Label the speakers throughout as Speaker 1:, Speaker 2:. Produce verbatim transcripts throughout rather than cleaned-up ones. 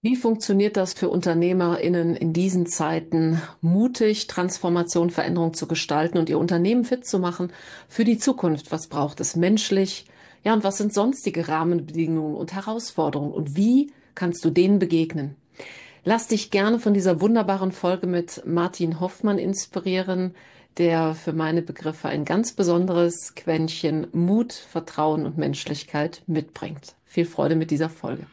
Speaker 1: Wie funktioniert das für UnternehmerInnen in diesen Zeiten, mutig Transformation, Veränderung zu gestalten und ihr Unternehmen fit zu machen für die Zukunft? Was braucht es menschlich? Ja, und was sind sonstige Rahmenbedingungen und Herausforderungen? Und wie kannst du denen begegnen? Lass dich gerne von dieser wunderbaren Folge mit Martin Hoffmann inspirieren, der für meine Begriffe ein ganz besonderes Quäntchen Mut, Vertrauen und Menschlichkeit mitbringt. Viel Freude mit dieser Folge.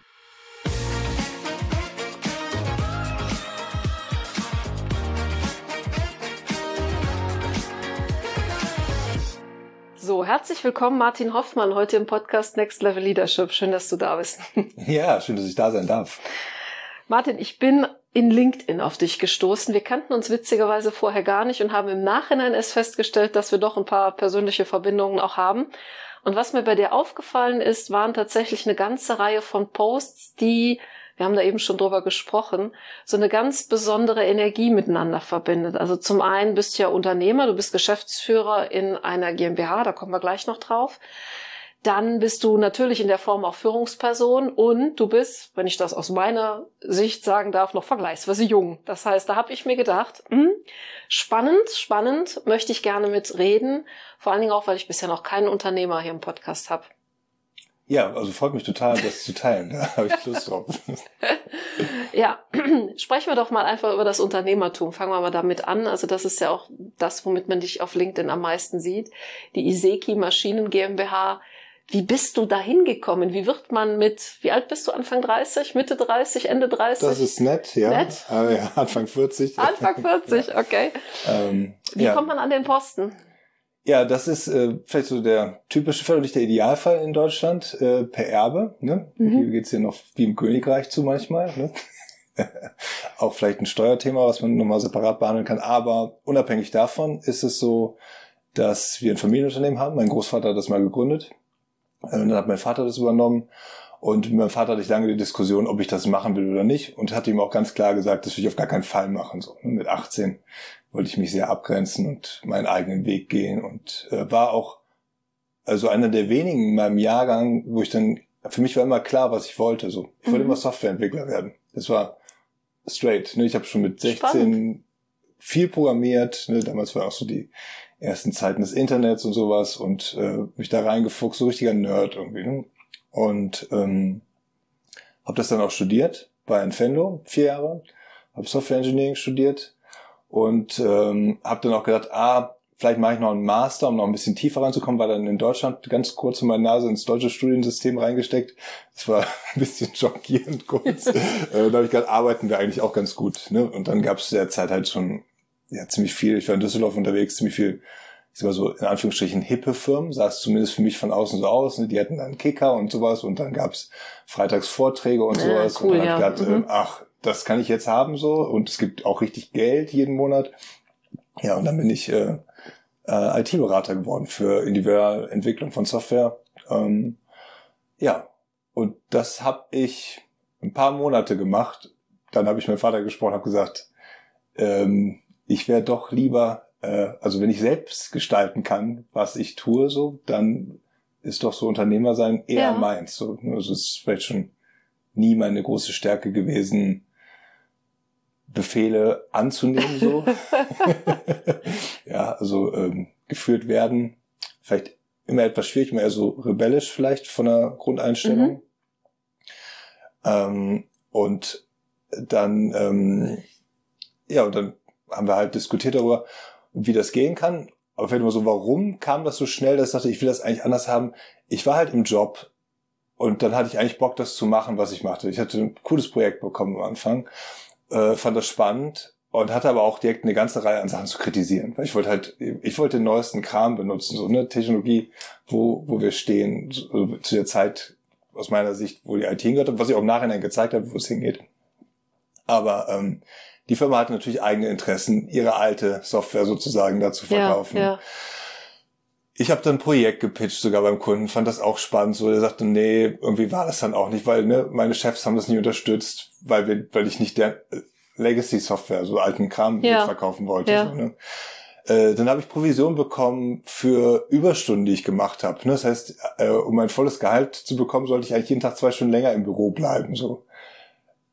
Speaker 1: So, herzlich willkommen, Martin Hoffmann, heute im Podcast Next Level Leadership. Schön, dass du da bist.
Speaker 2: Ja, schön, dass ich da sein darf.
Speaker 1: Martin, ich bin in LinkedIn auf dich gestoßen. Wir kannten uns witzigerweise vorher gar nicht und haben im Nachhinein erst festgestellt, dass wir doch ein paar persönliche Verbindungen auch haben. Und was mir bei dir aufgefallen ist, waren tatsächlich eine ganze Reihe von Posts, die, wir haben da eben schon drüber gesprochen, so eine ganz besondere Energie miteinander verbindet. Also zum einen bist du ja Unternehmer, du bist Geschäftsführer in einer GmbH, da kommen wir gleich noch drauf. Dann bist du natürlich in der Form auch Führungsperson und du bist, wenn ich das aus meiner Sicht sagen darf, noch vergleichsweise jung. Das heißt, da habe ich mir gedacht, hm, spannend, spannend, möchte ich gerne mitreden. Vor allen Dingen auch, weil ich bisher noch keinen Unternehmer hier im Podcast habe.
Speaker 2: Ja, also freut mich total, das zu teilen. Da habe ich Lust drauf.
Speaker 1: Ja, sprechen wir doch mal einfach über das Unternehmertum. Fangen wir mal damit an. Also das ist ja auch das, womit man dich auf LinkedIn am meisten sieht. Die Iseki Maschinen GmbH. Wie bist du da hingekommen? Wie wird man mit, wie alt bist du? Anfang dreißig, Mitte dreißig, Ende dreißig?
Speaker 2: Das ist nett, ja.
Speaker 1: Nett?
Speaker 2: Aber ja, Anfang vierzig.
Speaker 1: Anfang vierzig, okay.
Speaker 2: Ähm,
Speaker 1: Wie
Speaker 2: ja.
Speaker 1: kommt man an den Posten?
Speaker 2: Ja, das ist äh, vielleicht so der typische Fall, nicht der Idealfall in Deutschland, äh, per Erbe. Ne? Mhm. Hier geht's hier noch wie im Königreich zu manchmal. Ne? Auch vielleicht ein Steuerthema, was man nochmal separat behandeln kann. Aber unabhängig davon ist es so, dass wir ein Familienunternehmen haben. Mein Großvater hat das mal gegründet. Und dann hat mein Vater das übernommen und mit meinem Vater hatte ich lange die Diskussion, ob ich das machen will oder nicht und hatte ihm auch ganz klar gesagt, das will ich auf gar keinen Fall machen. So, mit achtzehn wollte ich mich sehr abgrenzen und meinen eigenen Weg gehen und äh, war auch also einer der wenigen in meinem Jahrgang, wo ich dann, für mich war immer klar, was ich wollte. So, ich wollte mhm. immer Softwareentwickler werden. Das war straight. Ne? Ich habe schon mit sechzehn Spannend. Viel programmiert. Ne? Damals war auch so die ersten Zeiten des Internets und sowas und äh, mich da reingefuchst, so richtiger Nerd irgendwie. Ne? Und ähm, habe das dann auch studiert bei Enfendo, vier Jahre, habe Software Engineering studiert und ähm, habe dann auch gedacht, ah, vielleicht mache ich noch einen Master, um noch ein bisschen tiefer reinzukommen, war dann in Deutschland ganz kurz in meine Nase ins deutsche Studiensystem reingesteckt. Das war ein bisschen schockierend kurz. äh, da habe ich gedacht, arbeiten wir eigentlich auch ganz gut. Ne? Und dann gab es derzeit halt schon ja ziemlich viel, ich war in Düsseldorf unterwegs, ziemlich viel, ich sag mal so in Anführungsstrichen hippe Firmen, sah es zumindest für mich von außen so aus, ne? Die hatten dann Kicker und sowas und dann gab's freitags Vorträge und sowas
Speaker 1: ja, cool,
Speaker 2: und dann
Speaker 1: ja.
Speaker 2: hab ich gedacht,
Speaker 1: mhm.
Speaker 2: äh, ach, das kann ich jetzt haben so und es gibt auch richtig Geld jeden Monat. Ja, und dann bin ich äh, äh, I T-Berater geworden für individuelle Entwicklung von Software. Ähm, ja, und das habe ich ein paar Monate gemacht. Dann habe ich mit meinem Vater gesprochen, habe gesagt, ähm, ich wäre doch lieber, äh, also wenn ich selbst gestalten kann, was ich tue, so, dann ist doch so Unternehmer sein eher
Speaker 1: ja.
Speaker 2: meins. So, also es ist vielleicht schon nie meine große Stärke gewesen, Befehle anzunehmen, so. Ja, also ähm, geführt werden, vielleicht immer etwas schwierig, immer eher so rebellisch vielleicht von der Grundeinstellung. Mhm. Ähm, und dann, ähm, ja, und dann haben wir halt diskutiert darüber, wie das gehen kann. Aber vielleicht immer so, warum kam das so schnell, dass ich dachte, ich will das eigentlich anders haben. Ich war halt im Job und dann hatte ich eigentlich Bock, das zu machen, was ich machte. Ich hatte ein cooles Projekt bekommen am Anfang, äh, fand das spannend und hatte aber auch direkt eine ganze Reihe an Sachen zu kritisieren. Weil ich wollte halt, ich wollte den neuesten Kram benutzen, so eine Technologie, wo wo wir stehen, so, zu der Zeit aus meiner Sicht, wo die I T hingehört hat, was ich auch im Nachhinein gezeigt habe, wo es hingeht. Aber ähm, die Firma hatte natürlich eigene Interessen, ihre alte Software sozusagen da zu verkaufen. Ja, ja. Ich habe dann ein Projekt gepitcht sogar beim Kunden, fand das auch spannend. So, der sagte, nee, irgendwie war das dann auch nicht, weil ne, meine Chefs haben das nie unterstützt, weil wir, weil ich nicht der Legacy-Software, so alten Kram ja. verkaufen wollte. Ja. So, ne? Äh, dann habe ich Provision bekommen für Überstunden, die ich gemacht habe. Ne? Das heißt, äh, um mein volles Gehalt zu bekommen, sollte ich eigentlich jeden Tag zwei Stunden länger im Büro bleiben. So.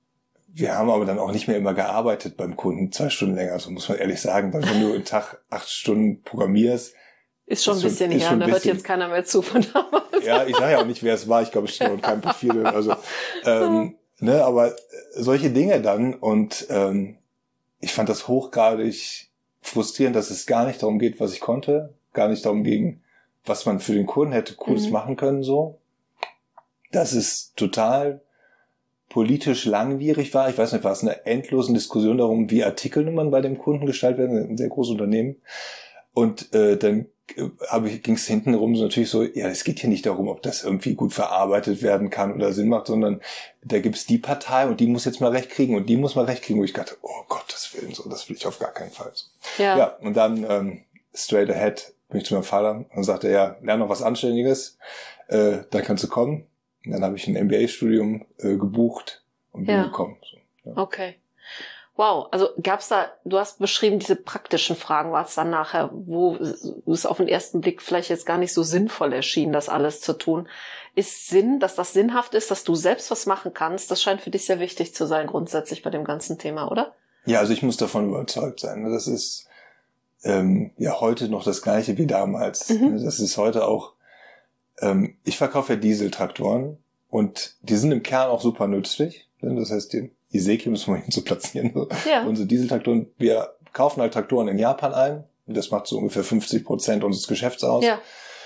Speaker 2: wir haben aber dann auch nicht mehr immer gearbeitet beim Kunden, zwei Stunden länger, so muss man ehrlich sagen, weil wenn du einen Tag acht Stunden programmierst,
Speaker 1: ist schon ein bisschen her, da hört jetzt keiner mehr zu von damals.
Speaker 2: Ja, ich sage ja auch nicht, wer es war, ich glaube, ich stehe in keinem Profil, also, ähm, ne, aber solche Dinge dann und ähm, ich fand das hochgradig frustrierend, dass es gar nicht darum geht, was ich konnte, gar nicht darum ging, was man für den Kunden hätte Cooles mhm. machen können, so. Dass es total politisch langwierig war. Ich weiß nicht, war es eine endlose Diskussion darum, wie Artikelnummern bei dem Kunden gestaltet werden, ein sehr großes Unternehmen. Und äh, dann aber ging es hintenrum so natürlich so, ja, es geht hier nicht darum, ob das irgendwie gut verarbeitet werden kann oder Sinn macht, sondern da gibt's die Partei und die muss jetzt mal recht kriegen und die muss mal recht kriegen, wo ich dachte, oh Gottes Willen, so, das will ich auf gar keinen Fall. So. Ja. ja, und dann ähm, straight ahead bin ich zu meinem Vater und sagte, ja, lern noch was Anständiges, äh, dann kannst du kommen. Und dann habe ich ein M B A-Studium äh, gebucht und bin ja. gekommen. So, ja.
Speaker 1: Okay. Wow, also gab's da, du hast beschrieben, diese praktischen Fragen, war es dann nachher, wo es auf den ersten Blick vielleicht jetzt gar nicht so sinnvoll erschien, das alles zu tun. Ist Sinn, dass das sinnhaft ist, dass du selbst was machen kannst, das scheint für dich sehr wichtig zu sein, grundsätzlich bei dem ganzen Thema, oder?
Speaker 2: Ja, also ich muss davon überzeugt sein. Das ist ähm, ja heute noch das Gleiche wie damals. Mhm. Das ist heute auch, ähm, ich verkaufe ja Dieseltraktoren und die sind im Kern auch super nützlich. Das heißt, den Iseki müssen wir hin zu platzieren. Ja. Unsere Dieseltraktoren, wir kaufen halt Traktoren in Japan ein. Das macht so ungefähr fünfzig Prozent unseres Geschäfts aus. Ja.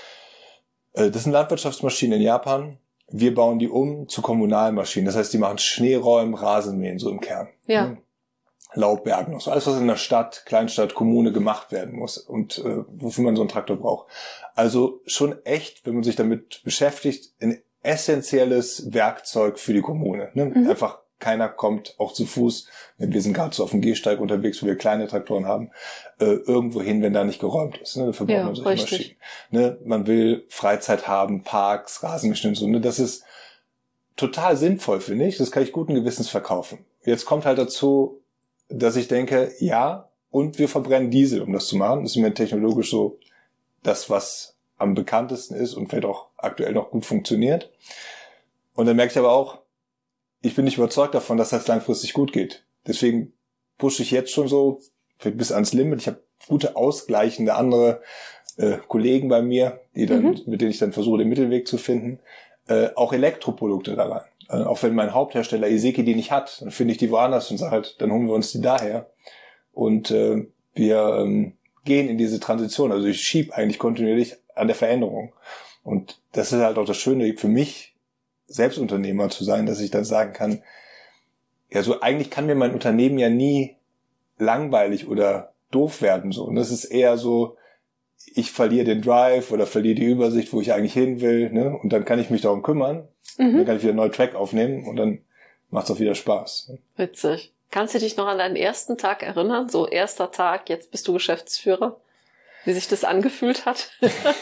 Speaker 2: Das sind Landwirtschaftsmaschinen in Japan. Wir bauen die um zu Kommunalmaschinen. Das heißt, die machen Schneeräumen, Rasenmähen, so im Kern. Ja. Laubbergen noch so. Alles, was in der Stadt, Kleinstadt, Kommune gemacht werden muss und äh, wofür man so einen Traktor braucht. Also schon echt, wenn man sich damit beschäftigt, ein essentielles Werkzeug für die Kommune. Ne? Mhm. Einfach keiner kommt auch zu Fuß, wir sind gerade so auf dem Gehsteig unterwegs, wo wir kleine Traktoren haben, äh, irgendwo hin, wenn da nicht geräumt ist. Ne? Dafür braucht ja, man solche richtig. Maschinen. Ne? Man will Freizeit haben, Parks, Rasengeschnitt, so. Ne? Das ist total sinnvoll, finde ich. Das kann ich guten Gewissens verkaufen. Jetzt kommt halt dazu, dass ich denke, ja, und wir verbrennen Diesel, um das zu machen. Das ist mir technologisch so das, was am bekanntesten ist und vielleicht auch aktuell noch gut funktioniert. Und dann merke ich aber auch, ich bin nicht überzeugt davon, dass das langfristig gut geht. Deswegen pushe ich jetzt schon so bis ans Limit. Ich habe gute ausgleichende andere äh, Kollegen bei mir, die dann, mhm. mit denen ich dann versuche, den Mittelweg zu finden. Äh, auch Elektroprodukte da rein. Äh, auch wenn mein Haupthersteller Iseki die nicht hat, dann finde ich die woanders und sage halt, dann holen wir uns die daher. Und äh, wir ähm, gehen in diese Transition. Also ich schiebe eigentlich kontinuierlich an der Veränderung. Und das ist halt auch das Schöne für mich, Selbstunternehmer zu sein, dass ich dann sagen kann, ja, so eigentlich kann mir mein Unternehmen ja nie langweilig oder doof werden, so. Und das ist eher so, ich verliere den Drive oder verliere die Übersicht, wo ich eigentlich hin will, ne? Und dann kann ich mich darum kümmern, mhm. dann kann ich wieder einen neuen Track aufnehmen und dann macht es auch wieder Spaß.
Speaker 1: Witzig. Kannst du dich noch an deinen ersten Tag erinnern? So erster Tag, jetzt bist du Geschäftsführer? Wie sich das angefühlt hat.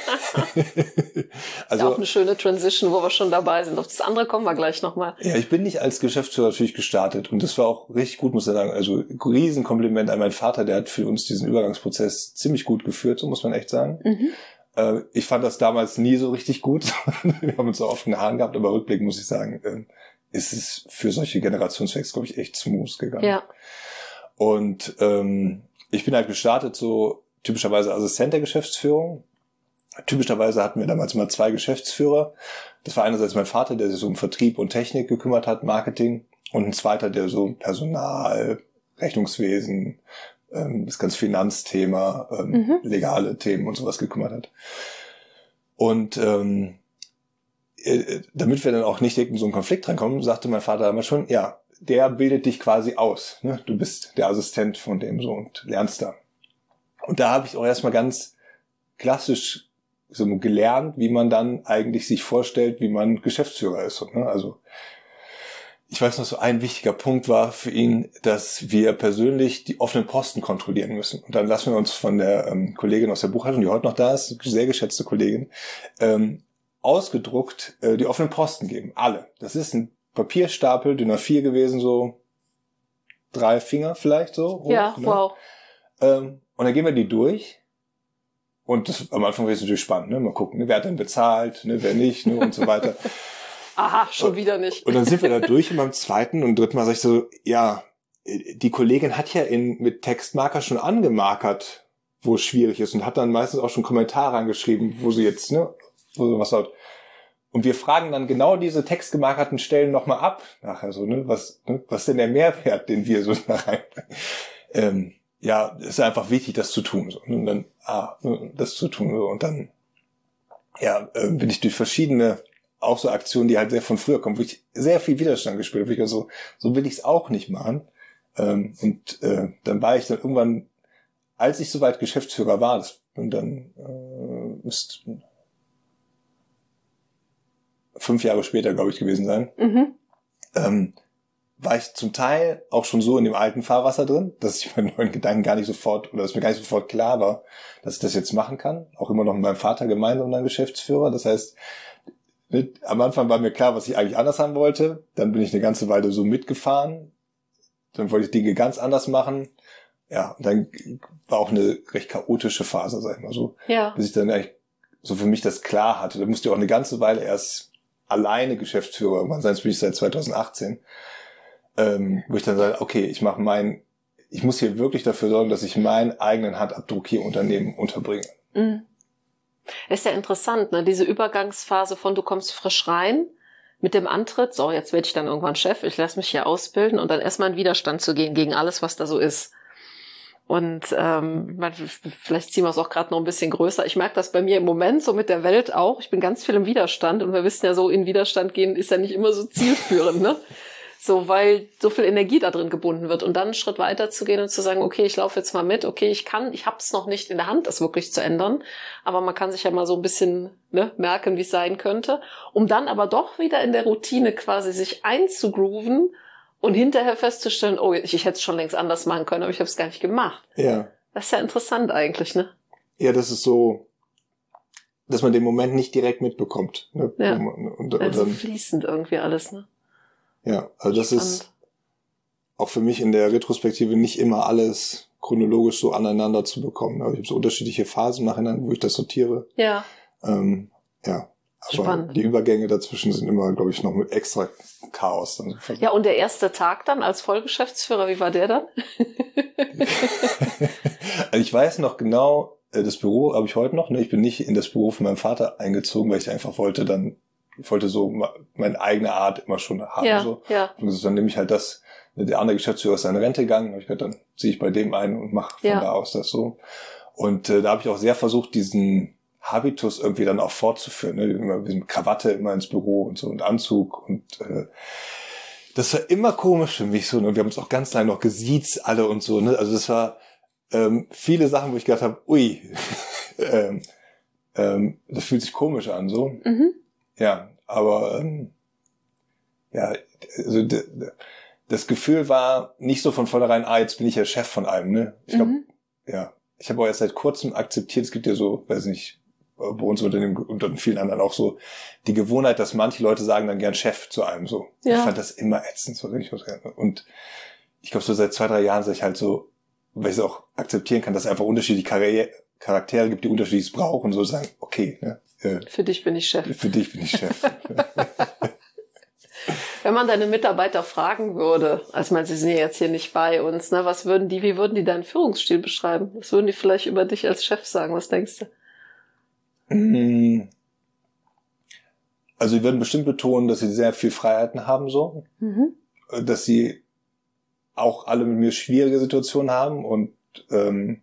Speaker 1: Also ja, auch eine schöne Transition, wo wir schon dabei sind. Auf das andere kommen wir gleich nochmal.
Speaker 2: Ja, ich bin nicht als Geschäftsführer natürlich gestartet und das war auch richtig gut, muss ich sagen. Also Riesenkompliment an meinen Vater, der hat für uns diesen Übergangsprozess ziemlich gut geführt, so muss man echt sagen. Mhm. Äh, ich fand das damals nie so richtig gut. Wir haben uns so offene Haaren gehabt, aber rückblickend muss ich sagen, äh, ist es für solche Generationswechsel, glaube ich, echt smooth gegangen. Ja. Und ähm, ich bin halt gestartet so typischerweise Assistent der Geschäftsführung. Typischerweise hatten wir damals mal zwei Geschäftsführer. Das war einerseits mein Vater, der sich so um Vertrieb und Technik gekümmert hat, Marketing, und ein zweiter, der so um Personal, Rechnungswesen, ähm, das ganze Finanzthema, ähm, mhm. legale Themen und sowas gekümmert hat. Und ähm, äh, damit wir dann auch nicht in so einen Konflikt reinkommen, sagte mein Vater damals schon, ja, der bildet dich quasi aus. Ne? Du bist der Assistent von dem so und lernst da. Und da habe ich auch erstmal ganz klassisch so gelernt, wie man dann eigentlich sich vorstellt, wie man Geschäftsführer ist. Also ich weiß noch, so ein wichtiger Punkt war für ihn, dass wir persönlich die offenen Posten kontrollieren müssen. Und dann lassen wir uns von der ähm, Kollegin aus der Buchhaltung, die heute noch da ist, sehr geschätzte Kollegin, ähm, ausgedruckt äh, die offenen Posten geben. Alle. Das ist ein Papierstapel, D I N A vier gewesen, so drei Finger vielleicht so. Hoch,
Speaker 1: ja,
Speaker 2: ne?
Speaker 1: Wow.
Speaker 2: Ähm, Und dann gehen wir die durch. Und das, am Anfang wird es natürlich spannend, ne? Mal gucken, ne? Wer hat denn bezahlt, ne? Wer nicht, ne? Und so weiter.
Speaker 1: aha, schon wieder nicht.
Speaker 2: Und dann sind wir da durch und beim zweiten und dritten Mal sag ich so, ja, die Kollegin hat ja in, mit Textmarker schon angemarkert, wo es schwierig ist und hat dann meistens auch schon Kommentare angeschrieben, wo sie jetzt, ne, wo sie was hat. Und wir fragen dann genau diese textgemarkerten Stellen nochmal ab, nachher so, ne, was, ne, was ist denn der Mehrwert, den wir so da rein, ähm, ja, es ist einfach wichtig, das zu tun, so, und dann, ah, das zu tun, so, und dann, ja, äh, bin ich durch verschiedene, auch so Aktionen, die halt sehr von früher kommen, wo ich sehr viel Widerstand gespielt habe, wo ich so, so will ich es auch nicht machen, ähm, und, äh, dann war ich dann irgendwann, als ich soweit Geschäftsführer war, das, und dann, äh, ist, fünf Jahre später, glaube ich, gewesen sein, mhm. ähm, war ich zum Teil auch schon so in dem alten Fahrwasser drin, dass ich meinen neuen Gedanken gar nicht sofort, oder dass mir gar nicht sofort klar war, dass ich das jetzt machen kann. Auch immer noch mit meinem Vater gemeinsam dann Geschäftsführer. Das heißt, mit, am Anfang war mir klar, was ich eigentlich anders haben wollte. Dann bin ich eine ganze Weile so mitgefahren. Dann wollte ich Dinge ganz anders machen. Ja, und dann war auch eine recht chaotische Phase, sag ich mal so.
Speaker 1: Ja.
Speaker 2: Bis ich dann eigentlich so für mich das klar hatte. Da musste ich auch eine ganze Weile erst alleine Geschäftsführer irgendwann sein. Jetzt bin ich seit zwanzig achtzehn. Ähm, wo ich dann sage, okay, ich mache mein, ich muss hier wirklich dafür sorgen, dass ich meinen eigenen Handabdruck hier im Unternehmen unterbringe.
Speaker 1: Mhm. Das ist ja interessant, ne? Diese Übergangsphase von du kommst frisch rein mit dem Antritt, so jetzt werde ich dann irgendwann Chef, ich lasse mich hier ausbilden und dann erstmal in Widerstand zu gehen gegen alles, was da so ist. Und ähm, vielleicht ziehen wir es auch gerade noch ein bisschen größer. Ich merke das bei mir im Moment so mit der Welt auch. Ich bin ganz viel im Widerstand und wir wissen ja so, in Widerstand gehen ist ja nicht immer so zielführend, ne? So, weil so viel Energie da drin gebunden wird und dann einen Schritt weiter zu gehen und zu sagen, okay, ich laufe jetzt mal mit, okay, ich kann, ich habe es noch nicht in der Hand, das wirklich zu ändern, aber man kann sich ja mal so ein bisschen ne, merken, wie es sein könnte, um dann aber doch wieder in der Routine quasi sich einzugrooven und hinterher festzustellen, oh, ich, ich hätte es schon längst anders machen können, aber ich habe es gar nicht gemacht.
Speaker 2: Ja.
Speaker 1: Das ist ja interessant eigentlich, ne?
Speaker 2: Ja, das ist so, dass man den Moment nicht direkt mitbekommt. Ne?
Speaker 1: Ja,
Speaker 2: und, und, und
Speaker 1: also
Speaker 2: dann,
Speaker 1: fließend irgendwie alles, ne?
Speaker 2: Ja, also das
Speaker 1: Spannend.
Speaker 2: Ist auch für mich in der Retrospektive nicht immer alles chronologisch so aneinander zu bekommen. Aber ich habe so unterschiedliche Phasen nachher, wo ich das sortiere.
Speaker 1: Ja.
Speaker 2: Ähm, ja, aber
Speaker 1: Spannend.
Speaker 2: Die Übergänge dazwischen sind immer, glaube ich, noch mit extra Chaos. Dann.
Speaker 1: Ja, und der erste Tag dann als Vollgeschäftsführer, wie war der dann?
Speaker 2: Also ich weiß noch genau, das Büro habe ich heute noch. Ne? Ich bin nicht in das Büro von meinem Vater eingezogen, weil ich einfach wollte dann Ich wollte so meine eigene Art immer schon haben.
Speaker 1: Ja,
Speaker 2: so.
Speaker 1: ja.
Speaker 2: Und dann nehme ich halt das, der andere Geschäftsführer ist in Rente gegangen, hab ich gedacht, dann ziehe ich bei dem ein und mache von
Speaker 1: ja.
Speaker 2: da aus das so. Und äh, da habe ich auch sehr versucht, diesen Habitus irgendwie dann auch fortzuführen. Ne? Immer mit Krawatte immer ins Büro und so und Anzug. Und äh, das war immer komisch für mich so. Ne? Wir haben uns auch ganz lange noch gesiezt alle und so. Ne? Also das war ähm, viele Sachen, wo ich gedacht habe, ui, ähm, ähm, das fühlt sich komisch an so.
Speaker 1: Mhm.
Speaker 2: Ja, aber ähm, ja, also d- d- das Gefühl war nicht so von vornherein, ah, jetzt bin ich ja Chef von allem, ne? Ich glaube,
Speaker 1: Mhm.
Speaker 2: ja, ich habe auch erst seit kurzem akzeptiert, es gibt ja so, weiß nicht, bei uns Unternehmen und in vielen anderen auch so die Gewohnheit, dass manche Leute sagen dann gern Chef zu einem so.
Speaker 1: Ja.
Speaker 2: Ich fand das immer ätzend, so ich und ich glaube so seit zwei, drei Jahren sage ich halt so, weil ich es auch akzeptieren kann, dass es einfach unterschiedliche Karriere Charaktere gibt, die unterschiedliches brauchen, so sagen, okay, ne? Äh,
Speaker 1: Für dich bin ich Chef.
Speaker 2: Für dich bin ich Chef.
Speaker 1: Wenn man deine Mitarbeiter fragen würde, also man, sie sind ja jetzt hier nicht bei uns, ne, was würden die, wie würden die deinen Führungsstil beschreiben? Was würden die vielleicht über dich als Chef sagen? Was denkst du?
Speaker 2: Also sie würden bestimmt betonen, dass sie sehr viel Freiheiten haben, so, mhm. dass sie auch alle mit mir schwierige Situationen haben und ähm,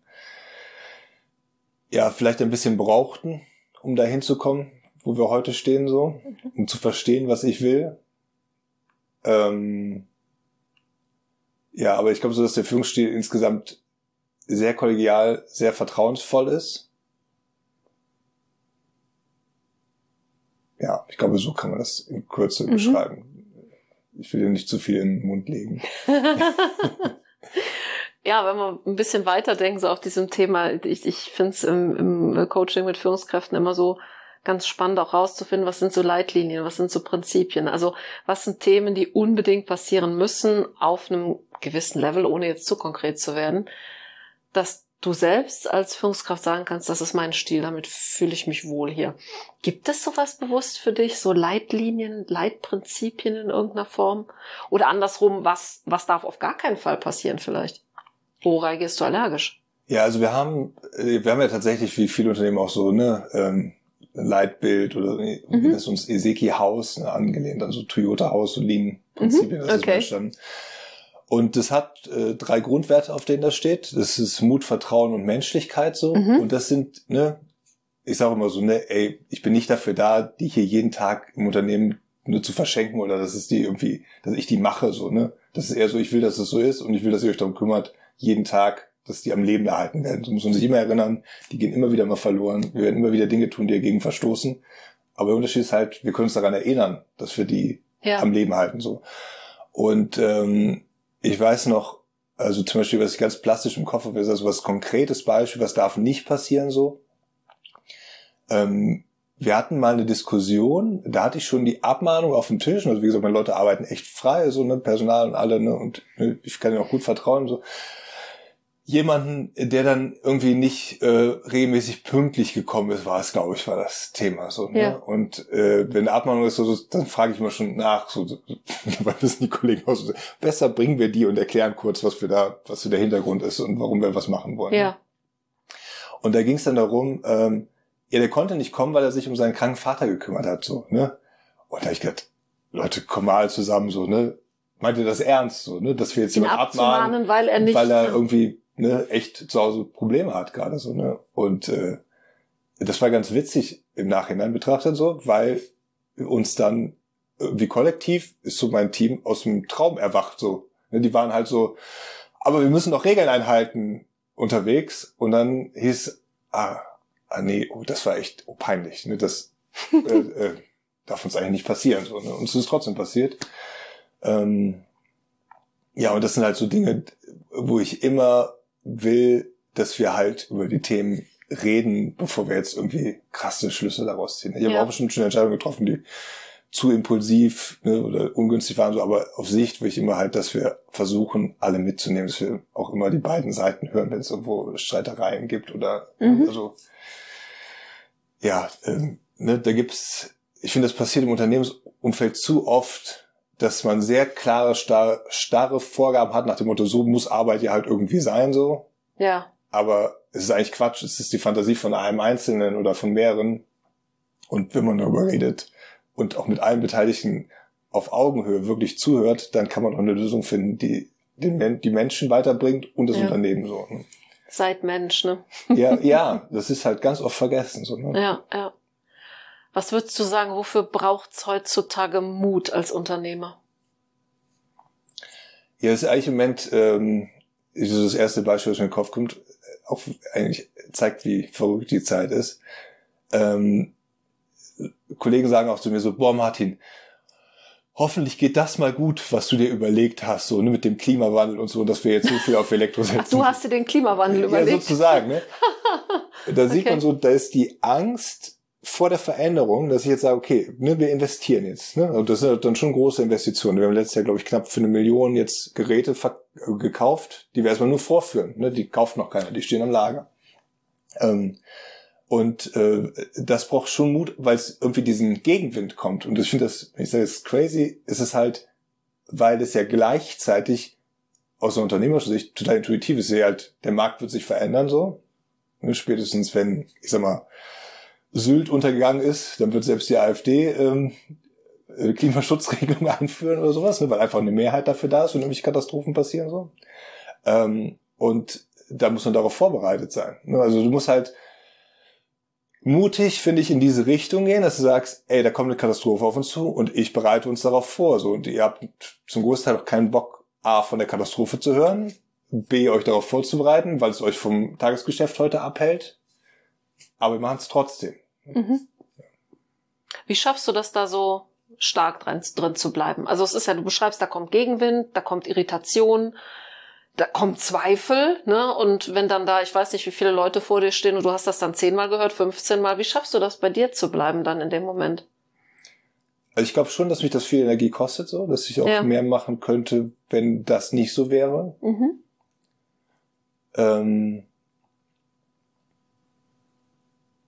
Speaker 2: ja, vielleicht ein bisschen brauchten, um da hinzukommen, wo wir heute stehen, so, um zu verstehen, was ich will. Ähm, ja, aber ich glaube so, dass der Führungsstil insgesamt sehr kollegial, sehr vertrauensvoll ist. Ja, ich glaube, so kann man das in Kürze mhm. beschreiben. Ich will dir nicht zu viel in den Mund legen.
Speaker 1: Ja, wenn wir ein bisschen weiterdenken, so auf diesem Thema, ich, ich finde es im, im Coaching mit Führungskräften immer so ganz spannend auch rauszufinden, was sind so Leitlinien, was sind so Prinzipien, also was sind Themen, die unbedingt passieren müssen auf einem gewissen Level, ohne jetzt zu konkret zu werden, dass du selbst als Führungskraft sagen kannst, das ist mein Stil, damit fühle ich mich wohl hier. Gibt es sowas bewusst für dich, so Leitlinien, Leitprinzipien in irgendeiner Form? Oder andersrum, was, was darf auf gar keinen Fall passieren vielleicht? Wo reagierst du allergisch?
Speaker 2: Ja, also wir haben, wir haben ja tatsächlich wie viele Unternehmen auch so, ne, ähm, Leitbild oder mhm. das ist uns Eseki-Haus, ne, angelehnt an so Toyota-Haus, so Lean-Prinzipien, mhm. das
Speaker 1: okay.
Speaker 2: ist verstanden. Und das hat äh, drei Grundwerte, auf denen das steht. Das ist Mut, Vertrauen und Menschlichkeit so. Mhm. Und das sind, ne, ich sage immer so, ne, ey, ich bin nicht dafür da, die hier jeden Tag im Unternehmen nur zu verschenken oder dass es die irgendwie, dass ich die mache so, ne. Das ist eher so, ich will, dass es so ist und ich will, dass ihr euch darum kümmert, jeden Tag, dass die am Leben erhalten werden. So muss man sich immer erinnern, die gehen immer wieder mal verloren. Wir werden immer wieder Dinge tun, die dagegen verstoßen. Aber der Unterschied ist halt, wir können uns daran erinnern, dass wir die ja. am Leben halten so. Und ähm, ich weiß noch, also zum Beispiel, was ich ganz plastisch im Kopf habe, ist also was konkretes Beispiel, was darf nicht passieren so. Ähm, wir hatten mal eine Diskussion, da hatte ich schon die Abmahnung auf dem Tisch, also wie gesagt, meine Leute arbeiten echt frei, so, ne, Personal und alle, ne, und ne, ich kann ihnen auch gut vertrauen, so. Jemanden, der dann irgendwie nicht äh, regelmäßig pünktlich gekommen ist, war es, glaube ich, war das Thema so. Ne? Ja. Und äh, wenn eine Abmahnung ist, so, so, dann frage ich mal schon nach, so, so weil wissen die Kollegen auch so, besser bringen wir die und erklären kurz, was wir da, was so der Hintergrund ist und warum wir was machen wollen.
Speaker 1: Ja.
Speaker 2: Ne? Und da ging es dann darum, ähm, ja, der konnte nicht kommen, weil er sich um seinen kranken Vater gekümmert hat, so, ne? Und da hab ich gedacht, Leute, komm mal zusammen, so, ne? Meint ihr das ernst, so, ne? Dass wir jetzt jemanden abmahnen,
Speaker 1: weil er nicht,
Speaker 2: weil er irgendwie ne, echt zu Hause Probleme hat gerade so, ne? Und äh, das war ganz witzig im Nachhinein betrachtet so, weil uns dann wie kollektiv ist so mein Team aus dem Traum erwacht so. Ne? Die waren halt so, aber wir müssen doch Regeln einhalten unterwegs und dann hieß, ah, ah nee, oh, das war echt oh, peinlich, ne? Das äh, äh, darf uns eigentlich nicht passieren so, ne? Und es ist trotzdem passiert. Ähm, ja, und das sind halt so Dinge, wo ich immer will, dass wir halt über die Themen reden, bevor wir jetzt irgendwie krasse Schlüsse daraus ziehen. Ich ja. habe auch bestimmt schon Entscheidungen getroffen, die zu impulsiv ne, oder ungünstig waren, so, aber auf Sicht will ich immer halt, dass wir versuchen, alle mitzunehmen, dass wir auch immer die beiden Seiten hören, wenn es irgendwo Streitereien gibt oder mhm. also ja, ähm, ne, da gibt's, ich finde, das passiert im Unternehmensumfeld zu oft, dass man sehr klare, starre, starre Vorgaben hat nach dem Motto, so muss Arbeit ja halt irgendwie sein, so.
Speaker 1: Ja.
Speaker 2: Aber es ist eigentlich Quatsch, es ist die Fantasie von einem Einzelnen oder von mehreren. Und wenn man darüber redet und auch mit allen Beteiligten auf Augenhöhe wirklich zuhört, dann kann man auch eine Lösung finden, die den, die Menschen weiterbringt und das ja. Unternehmen so. Ne?
Speaker 1: Seid Mensch, ne?
Speaker 2: Ja, ja, das ist halt ganz oft vergessen, so, ne?
Speaker 1: Ja, ja. Was würdest du sagen, wofür braucht's heutzutage Mut als Unternehmer?
Speaker 2: Ja, das ist eigentlich im Moment ähm, ist das erste Beispiel, was mir in den Kopf kommt, auch eigentlich zeigt, wie verrückt die Zeit ist. Ähm, Kollegen sagen auch zu mir so, boah Martin, hoffentlich geht das mal gut, was du dir überlegt hast, so ne, mit dem Klimawandel und so, dass wir jetzt so viel auf Elektro setzen.
Speaker 1: Ach, du hast dir den Klimawandel überlegt?
Speaker 2: Ja, sozusagen. Ne? Da sieht okay. man so, da ist die Angst vor der Veränderung, dass ich jetzt sage, okay, ne, wir investieren jetzt. Ne? Und das sind dann schon große Investitionen. Wir haben letztes Jahr, glaube ich, knapp für eine Million jetzt Geräte ver- gekauft, die wir erstmal nur vorführen. Ne? Die kauft noch keiner, die stehen am Lager. Ähm, und äh, das braucht schon Mut, weil es irgendwie diesen Gegenwind kommt. Und ich finde das, wenn ich sage, es ist crazy, ist es halt, weil es ja gleichzeitig aus einer unternehmerischen Sicht total intuitiv ist. Halt, der Markt wird sich verändern so. Ne? Spätestens wenn, ich sag mal, Sylt untergegangen ist, dann wird selbst die AfD ähm, Klimaschutzregelungen einführen oder sowas, ne, weil einfach eine Mehrheit dafür da ist und nämlich Katastrophen passieren so. Ähm, und da muss man darauf vorbereitet sein. Ne? Also du musst halt mutig, finde ich, in diese Richtung gehen, dass du sagst, ey, da kommt eine Katastrophe auf uns zu und ich bereite uns darauf vor. So, und ihr habt zum Großteil auch keinen Bock, A, von der Katastrophe zu hören, B, euch darauf vorzubereiten, weil es euch vom Tagesgeschäft heute abhält. Aber wir machen es trotzdem.
Speaker 1: Mhm. Wie schaffst du das da so stark drin, drin zu bleiben? Also es ist ja, du beschreibst, da kommt Gegenwind, da kommt Irritation, da kommt Zweifel, ne? Und wenn dann da, ich weiß nicht, wie viele Leute vor dir stehen und du hast das dann zehnmal gehört, fünfzehn Mal, wie schaffst du das bei dir zu bleiben dann in dem Moment?
Speaker 2: Also ich glaube schon, dass mich das viel Energie kostet, so, dass ich auch ja. mehr machen könnte, wenn das nicht so wäre. Mhm. Ähm,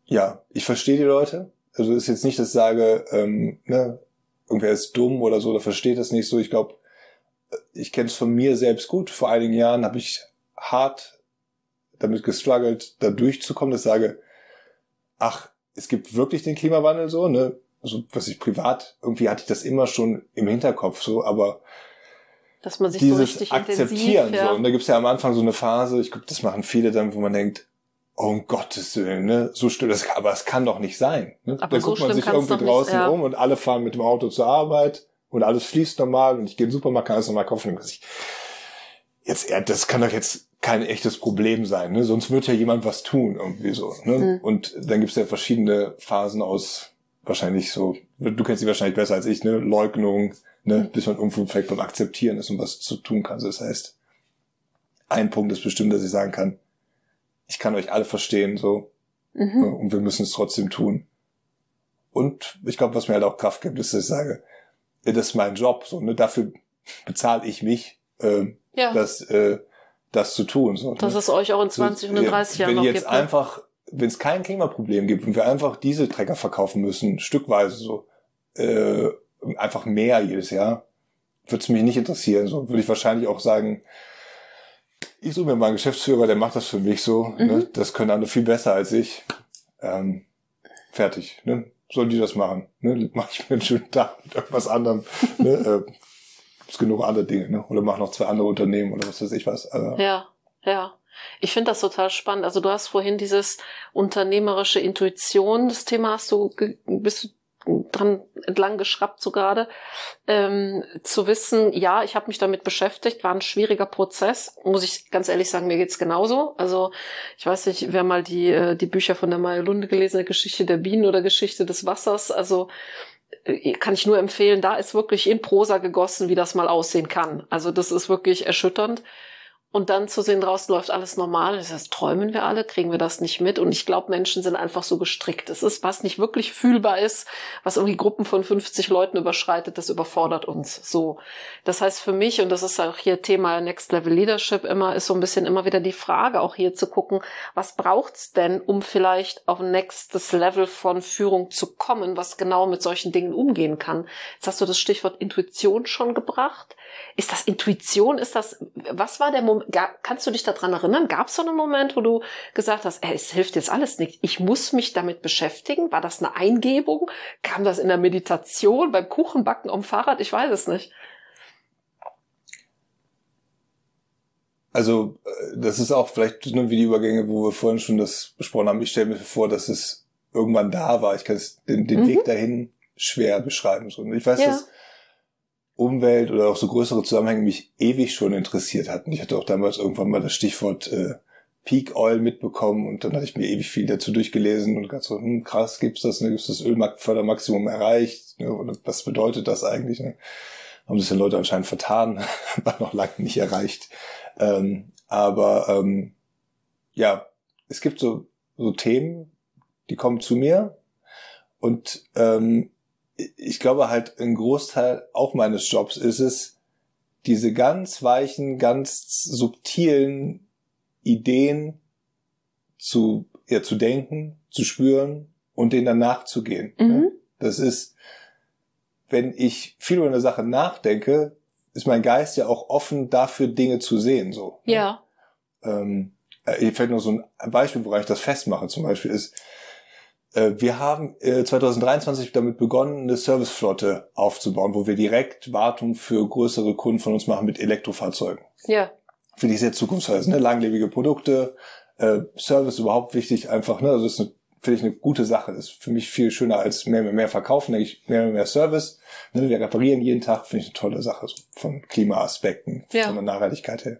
Speaker 2: ja, ich verstehe die Leute. Also ist jetzt nicht, dass ich sage, ähm, ne, irgendwer ist dumm oder so, oder versteht das nicht so. Ich glaube, ich kenne es von mir selbst gut. Vor einigen Jahren habe ich hart damit gestruggelt, da durchzukommen, dass ich sage, ach, es gibt wirklich den Klimawandel so, ne? Also was ich privat, irgendwie hatte ich das immer schon im Hinterkopf so, aber
Speaker 1: dass man sich
Speaker 2: dieses
Speaker 1: so richtig
Speaker 2: Akzeptieren
Speaker 1: intensiv, ja.
Speaker 2: so. Und da gibt's ja am Anfang so eine Phase, ich glaube, das machen viele dann, wo man denkt, oh, um Gottes Willen, ne, so stimmt das, aber es kann doch nicht sein. Ne?
Speaker 1: Aber
Speaker 2: Dann
Speaker 1: so
Speaker 2: guckt man
Speaker 1: schlimm
Speaker 2: sich
Speaker 1: kann's
Speaker 2: irgendwie
Speaker 1: doch
Speaker 2: draußen
Speaker 1: nicht, ja.
Speaker 2: um und alle fahren mit dem Auto zur Arbeit und alles fließt normal und ich gehe in den Supermarkt, kann alles normal kaufen. Und ich, jetzt, ja, das kann doch jetzt kein echtes Problem sein, ne? Sonst wird ja jemand was tun, irgendwie so. Ne? Mhm. Und dann gibt's ja verschiedene Phasen aus, wahrscheinlich so, du kennst sie wahrscheinlich besser als ich, ne? Leugnung, ne? Mhm. Bis man irgendwo vielleicht beim Akzeptieren ist und was zu tun kann. Das heißt, ein Punkt ist bestimmt, dass ich sagen kann, ich kann euch alle verstehen, so. Mhm. Und wir müssen es trotzdem tun. Und ich glaube, was mir halt auch Kraft gibt, ist, dass ich sage, ja, das ist mein Job, so, ne? Dafür bezahle ich mich, äh, ja. das, äh, das zu tun, so.
Speaker 1: Dass
Speaker 2: ne?
Speaker 1: es euch auch in zwanzig so, und in dreißig Jahren noch gibt.
Speaker 2: Wenn jetzt einfach, wenn es kein Klimaproblem gibt und wir einfach diese Trecker verkaufen müssen, stückweise so, äh, einfach mehr jedes Jahr, würde es mich nicht interessieren, so. Würde ich wahrscheinlich auch sagen, ich suche mir mal einen Geschäftsführer, der macht das für mich so. Mhm. Ne? Das können andere viel besser als ich. Ähm, fertig. Ne? Sollen die das machen? Ne? Mach ich mir einen schönen Tag mit irgendwas anderem. ne? äh, gibt's genug andere Dinge. Ne? Oder mach noch zwei andere Unternehmen oder was weiß ich was. Also,
Speaker 1: ja, ja. Ich finde das total spannend. Also du hast vorhin dieses unternehmerische Intuition, das Thema hast du, bist du dran entlang geschraubt so gerade, ähm, zu wissen, ja, ich habe mich damit beschäftigt, war ein schwieriger Prozess, muss ich ganz ehrlich sagen, mir geht's genauso. Also ich weiß nicht, wer mal die die Bücher von der Maya Lunde gelesen hat, Geschichte der Bienen oder Geschichte des Wassers, also kann ich nur empfehlen, da ist wirklich in Prosa gegossen, wie das mal aussehen kann. Also das ist wirklich erschütternd. Und dann zu sehen, draußen läuft alles normal. Das heißt, träumen wir alle, kriegen wir das nicht mit. Und ich glaube, Menschen sind einfach so gestrickt. Es ist, was nicht wirklich fühlbar ist, was irgendwie Gruppen von fünfzig Leuten überschreitet, das überfordert uns. So. Das heißt für mich, und das ist auch hier Thema Next Level Leadership immer, ist so ein bisschen immer wieder die Frage, auch hier zu gucken, was braucht's denn, um vielleicht auf ein nächstes Level von Führung zu kommen, was genau mit solchen Dingen umgehen kann. Jetzt hast du das Stichwort Intuition schon gebracht. Ist das Intuition? Ist das, was war der Moment? Kannst du dich daran erinnern? Gab es so einen Moment, wo du gesagt hast, ey, es hilft jetzt alles nichts, ich muss mich damit beschäftigen? War das eine Eingebung? Kam das in der Meditation, beim Kuchenbacken am Fahrrad? Ich weiß es nicht.
Speaker 2: Also das ist auch vielleicht nur wie die Übergänge, wo wir vorhin schon das besprochen haben. Ich stelle mir vor, dass es irgendwann da war. Ich kann es, den, den mhm. Weg dahin schwer beschreiben. Ich weiß, ja. dass Umwelt oder auch so größere Zusammenhänge mich ewig schon interessiert hatten. Ich hatte auch damals irgendwann mal das Stichwort äh, Peak Oil mitbekommen und dann hatte ich mir ewig viel dazu durchgelesen und ganz so, hm, krass, gibt's das, ne? Gibt's das Ölfördermaximum erreicht? Ne? Und was bedeutet das eigentlich? Ne? Haben sich ja Leute anscheinend vertan, war noch lange nicht erreicht. Ähm, aber ähm, ja, es gibt so, so Themen, die kommen zu mir und ähm, ich glaube halt, ein Großteil auch meines Jobs ist es, diese ganz weichen, ganz subtilen Ideen zu, ja, zu denken, zu spüren und denen dann nachzugehen. Mhm. Das ist, wenn ich viel über eine Sache nachdenke, ist mein Geist ja auch offen dafür, Dinge zu sehen, so.
Speaker 1: Ja.
Speaker 2: Ähm, hier fällt noch so ein Beispiel, woran ich das festmache, zum Beispiel ist, wir haben zwanzig dreiundzwanzig damit begonnen, eine Serviceflotte aufzubauen, wo wir direkt Wartung für größere Kunden von uns machen mit Elektrofahrzeugen.
Speaker 1: Ja.
Speaker 2: Finde ich sehr zukunftsweisend, ne? Langlebige Produkte, äh, Service überhaupt wichtig, einfach, ne? Also das ist eine, finde ich eine gute Sache. Das ist für mich viel schöner als mehr, mehr, mehr verkaufen, denke ich, mehr, mehr, mehr Service. Ne? Wir reparieren jeden Tag, finde ich eine tolle Sache, so von Klimaaspekten, ja. von der Nachhaltigkeit her.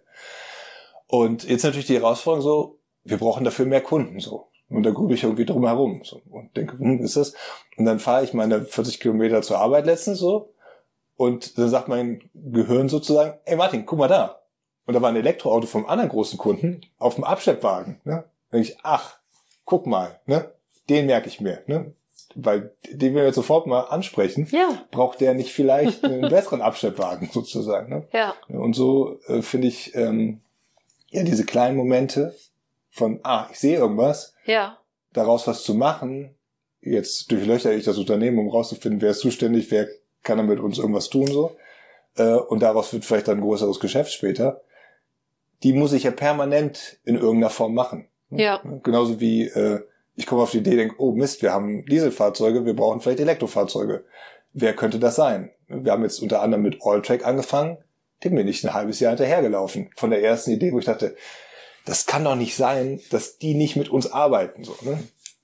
Speaker 2: Und jetzt natürlich die Herausforderung so, wir brauchen dafür mehr Kunden, so. Und da grübe ich irgendwie drum herum so, und denke, hm, ist das? Und dann fahre ich meine vierzig Kilometer zur Arbeit letztens so und dann sagt mein Gehirn sozusagen, ey Martin, guck mal da. Und da war ein Elektroauto vom anderen großen Kunden auf dem Abschleppwagen. Ne? Da denke ich, ach, guck mal, ne? Den merke ich mir. Ne? Weil den wir jetzt sofort mal ansprechen,
Speaker 1: ja.
Speaker 2: braucht der nicht vielleicht einen besseren Abschleppwagen sozusagen. Ne?
Speaker 1: Ja.
Speaker 2: Und so äh, finde ich ähm, ja diese kleinen Momente von, ah, ich sehe irgendwas.
Speaker 1: Ja.
Speaker 2: daraus was zu machen, jetzt durchlöchere ich das Unternehmen, um rauszufinden, wer ist zuständig, wer kann damit uns irgendwas tun, so. Äh, und daraus wird vielleicht dann ein größeres Geschäft später. Die muss ich ja permanent in irgendeiner Form machen.
Speaker 1: Ja.
Speaker 2: Genauso wie, äh, ich komme auf die Idee, denke, oh Mist, wir haben Dieselfahrzeuge, wir brauchen vielleicht Elektrofahrzeuge. Wer könnte das sein? Wir haben jetzt unter anderem mit Alltrack angefangen, dem bin ich ein halbes Jahr hinterhergelaufen. Von der ersten Idee, wo ich dachte, das kann doch nicht sein, dass die nicht mit uns arbeiten, so, ne?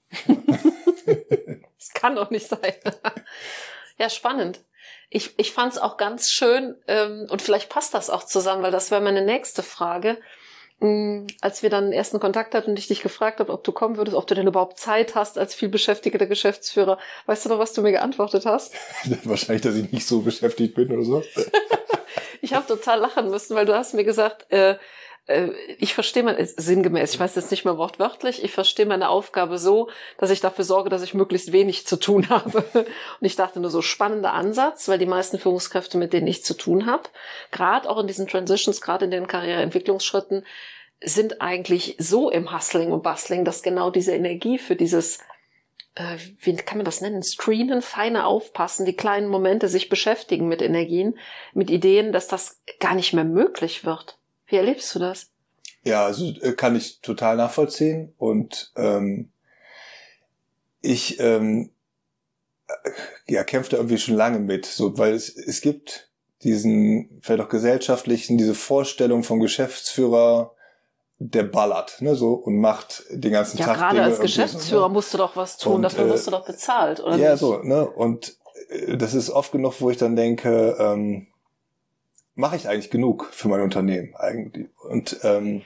Speaker 1: Das kann doch nicht sein. Ja, spannend. Ich, ich fand es auch ganz schön, ähm, und vielleicht passt das auch zusammen, weil das wäre meine nächste Frage. Ähm, als wir dann den ersten Kontakt hatten und ich dich gefragt habe, ob du kommen würdest, ob du denn überhaupt Zeit hast als vielbeschäftigter Geschäftsführer. Weißt du noch, was du mir geantwortet hast?
Speaker 2: Wahrscheinlich, dass ich nicht so beschäftigt bin oder so.
Speaker 1: Ich habe total lachen müssen, weil du hast mir gesagt, äh, ich verstehe mein, sinngemäß, ich weiß jetzt nicht mehr wortwörtlich, ich verstehe meine Aufgabe so, dass ich dafür sorge, dass ich möglichst wenig zu tun habe. Und ich dachte nur so, spannender Ansatz, weil die meisten Führungskräfte, mit denen ich zu tun habe, gerade auch in diesen Transitions, gerade in den Karriereentwicklungsschritten, sind eigentlich so im Hustling und Bustling, dass genau diese Energie für dieses, äh, wie kann man das nennen, Screenen, feine Aufpassen, die kleinen Momente, sich beschäftigen mit Energien, mit Ideen, dass das gar nicht mehr möglich wird. Wie erlebst du das?
Speaker 2: Ja, also kann ich total nachvollziehen und ähm, ich ähm, ja kämpfe da irgendwie schon lange mit, so weil es es gibt diesen vielleicht auch gesellschaftlichen diese Vorstellung vom Geschäftsführer, der ballert, ne, so und macht den ganzen
Speaker 1: ja,
Speaker 2: Tag
Speaker 1: gerade
Speaker 2: Dinge
Speaker 1: als Geschäftsführer so, ne? Musst du doch was tun, und, dafür wirst äh, du doch bezahlt, oder
Speaker 2: ja,
Speaker 1: nicht?
Speaker 2: so, ne, und äh, das ist oft genug, wo ich dann denke, ähm, mache ich eigentlich genug für mein Unternehmen eigentlich? Und ähm,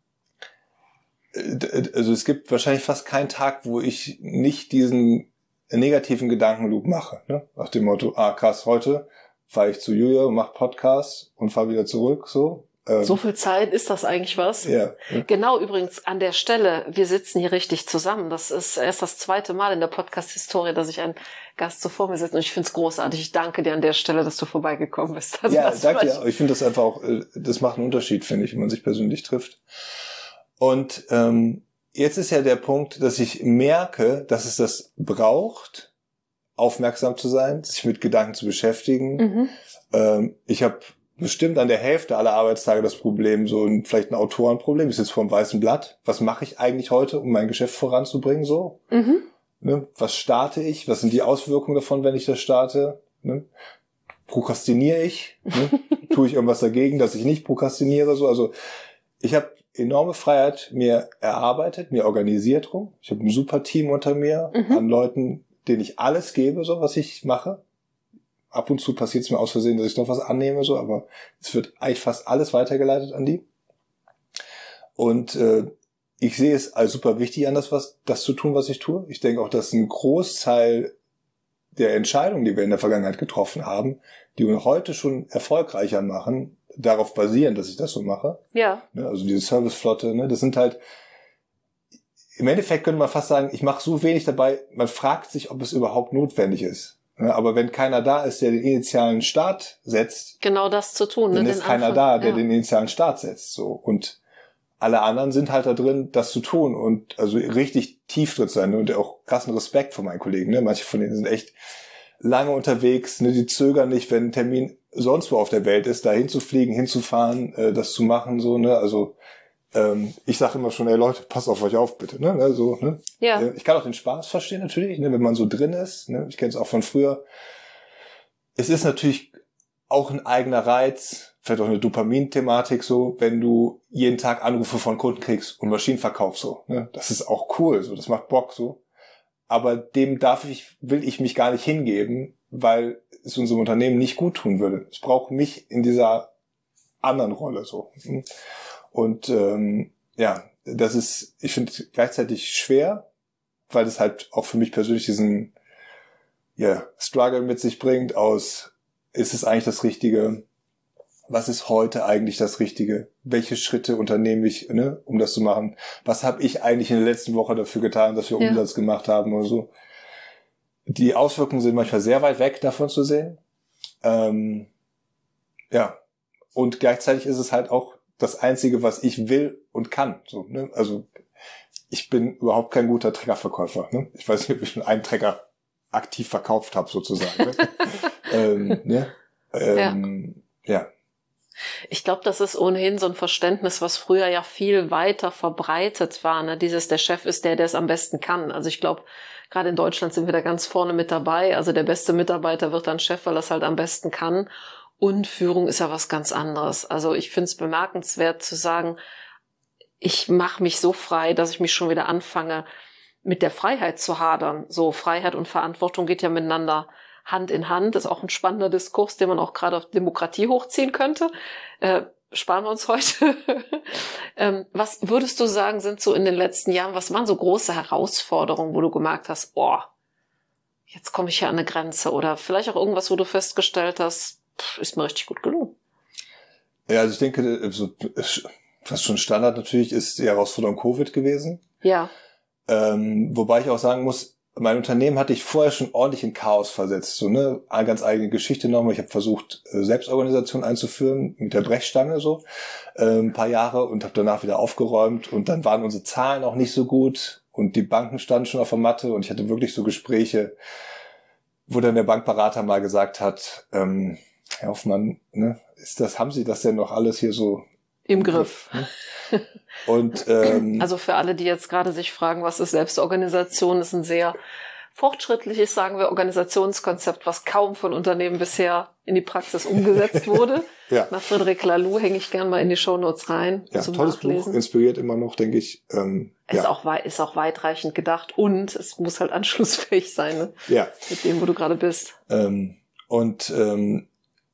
Speaker 2: also es gibt wahrscheinlich fast keinen Tag, wo ich nicht diesen negativen Gedankenloop mache, ne? Nach dem Motto, ah krass, heute fahre ich zu Julia, mache Podcasts und fahre wieder zurück, so. Ähm,
Speaker 1: so viel Zeit, ist das eigentlich was?
Speaker 2: Ja, ja.
Speaker 1: Genau, übrigens an der Stelle, wir sitzen hier richtig zusammen. Das ist erst das zweite Mal in der Podcast-Historie, dass ich einen Gast so vor mir sitze. Und ich finde es großartig. Ich danke dir an der Stelle, dass du vorbeigekommen bist. Also
Speaker 2: ja, danke dir. Ich finde das einfach auch, das macht einen Unterschied, finde ich, wenn man sich persönlich trifft. Und ähm, jetzt ist ja der Punkt, dass ich merke, dass es das braucht, aufmerksam zu sein, sich mit Gedanken zu beschäftigen. Mhm. Ähm, ich habe bestimmt an der Hälfte aller Arbeitstage das Problem, so ein, vielleicht ein Autorenproblem, ich sitze vor einem weißen Blatt. Was mache ich eigentlich heute, um mein Geschäft voranzubringen? So, mhm. ne? Was starte ich? Was sind die Auswirkungen davon, wenn ich das starte? Ne? Prokrastiniere ich? Ne? Tue ich irgendwas dagegen, dass ich nicht prokrastiniere? So, also ich habe enorme Freiheit mir erarbeitet, mir organisiert rum. Ich habe ein super Team unter mir mhm. an Leuten, denen ich alles gebe, so was ich mache. Ab und zu passiert es mir aus Versehen, dass ich noch was annehme, so, aber es wird eigentlich fast alles weitergeleitet an die. Und äh, ich sehe es als super wichtig an, das, was, das zu tun, was ich tue. Ich denke auch, dass ein Großteil der Entscheidungen, die wir in der Vergangenheit getroffen haben, die uns heute schon erfolgreicher machen, darauf basieren, dass ich das so mache. Ja. Also diese Serviceflotte, ne, das sind halt, im Endeffekt könnte man fast sagen, ich mache so wenig dabei, man fragt sich, ob es überhaupt notwendig ist. Aber wenn keiner da ist, der den initialen Start setzt,
Speaker 1: genau das zu tun,
Speaker 2: dann
Speaker 1: ne?
Speaker 2: ist keiner Anfang, da, der ja. den initialen Start setzt, so. Und alle anderen sind halt da drin, das zu tun und also richtig tief drin sein, ne? Und auch krassen Respekt vor meinen Kollegen, ne? Manche von denen sind echt lange unterwegs, ne? Die zögern nicht, wenn ein Termin sonst wo auf der Welt ist, da hinzufliegen, hinzufahren, äh, das zu machen, so, ne? Also ähm, ich sage immer schon, ey Leute, passt auf euch auf, bitte, ne? So, ne? Ja. Ich kann auch den Spaß verstehen natürlich, ne? Wenn man so drin ist, ne? Ich kenne es auch von früher. Es ist natürlich auch ein eigener Reiz, vielleicht auch eine Dopamin-Thematik so, wenn du jeden Tag Anrufe von Kunden kriegst und Maschinen verkaufst, so, ne? Das ist auch cool, so, das macht Bock, so. Aber dem darf ich, will ich mich gar nicht hingeben, weil es unserem Unternehmen nicht gut tun würde. Ich brauche mich in dieser anderen Rolle, so. Und ähm, ja, das ist, ich finde gleichzeitig schwer, weil es halt auch für mich persönlich diesen ja, Struggle mit sich bringt aus, ist es eigentlich das Richtige? Was ist heute eigentlich das Richtige? Welche Schritte unternehme ich, ne, um das zu machen? Was habe ich eigentlich in der letzten Woche dafür getan, dass wir ja. Umsatz gemacht haben oder so? Die Auswirkungen sind manchmal sehr weit weg davon zu sehen. Ähm, ja, und gleichzeitig ist es halt auch das Einzige, was ich will und kann. So, ne? Also ich bin überhaupt kein guter Treckerverkäufer. Ne? Ich weiß nicht, ob ich schon einen Trecker aktiv verkauft habe, sozusagen. Ne? ähm, ne? Ähm, ja. ja.
Speaker 1: Ich glaube, das ist ohnehin so ein Verständnis, was früher ja viel weiter verbreitet war. Ne? Dieses, der Chef ist der, der es am besten kann. Also ich glaube, gerade in Deutschland sind wir da ganz vorne mit dabei. Also der beste Mitarbeiter wird dann Chef, weil er es halt am besten kann. Und Führung ist ja was ganz anderes. Also ich finde es bemerkenswert zu sagen, ich mache mich so frei, dass ich mich schon wieder anfange, mit der Freiheit zu hadern. So, Freiheit und Verantwortung geht ja miteinander Hand in Hand. Das ist auch ein spannender Diskurs, den man auch gerade auf Demokratie hochziehen könnte. Äh, sparen wir uns heute. ähm, was würdest du sagen, sind so in den letzten Jahren, was waren so große Herausforderungen, wo du gemerkt hast, oh, jetzt komme ich hier an eine Grenze? Oder vielleicht auch irgendwas, wo du festgestellt hast, pff, ist mir richtig gut gelungen.
Speaker 2: Ja, also ich denke, so, was schon Standard natürlich ist die Herausforderung Covid gewesen.
Speaker 1: Ja.
Speaker 2: Ähm, wobei ich auch sagen muss, mein Unternehmen hatte ich vorher schon ordentlich in Chaos versetzt. So, ne, eine ganz eigene Geschichte nochmal. Ich habe versucht, Selbstorganisation einzuführen mit der Brechstange so äh, ein paar Jahre und habe danach wieder aufgeräumt. Und dann waren unsere Zahlen auch nicht so gut und die Banken standen schon auf der Matte und ich hatte wirklich so Gespräche, wo dann der Bankberater mal gesagt hat, ähm, Herr Hoffmann, ne, ist das, haben Sie das denn noch alles hier so
Speaker 1: im Griff?
Speaker 2: Ne? Und ähm,
Speaker 1: also für alle, die jetzt gerade sich fragen, was ist Selbstorganisation, ist ein sehr fortschrittliches, sagen wir, Organisationskonzept, was kaum von Unternehmen bisher in die Praxis umgesetzt wurde.
Speaker 2: ja.
Speaker 1: Nach Frederic Laloux hänge ich gern mal in die Shownotes rein.
Speaker 2: Ja,
Speaker 1: zum
Speaker 2: tolles
Speaker 1: Nachlesen.
Speaker 2: Buch, inspiriert immer noch, denke ich. Ähm,
Speaker 1: ist,
Speaker 2: ja.
Speaker 1: auch, ist auch weitreichend gedacht und es muss halt anschlussfähig sein, ne?
Speaker 2: Ja.
Speaker 1: Mit dem, wo du gerade bist.
Speaker 2: Ähm, und ähm,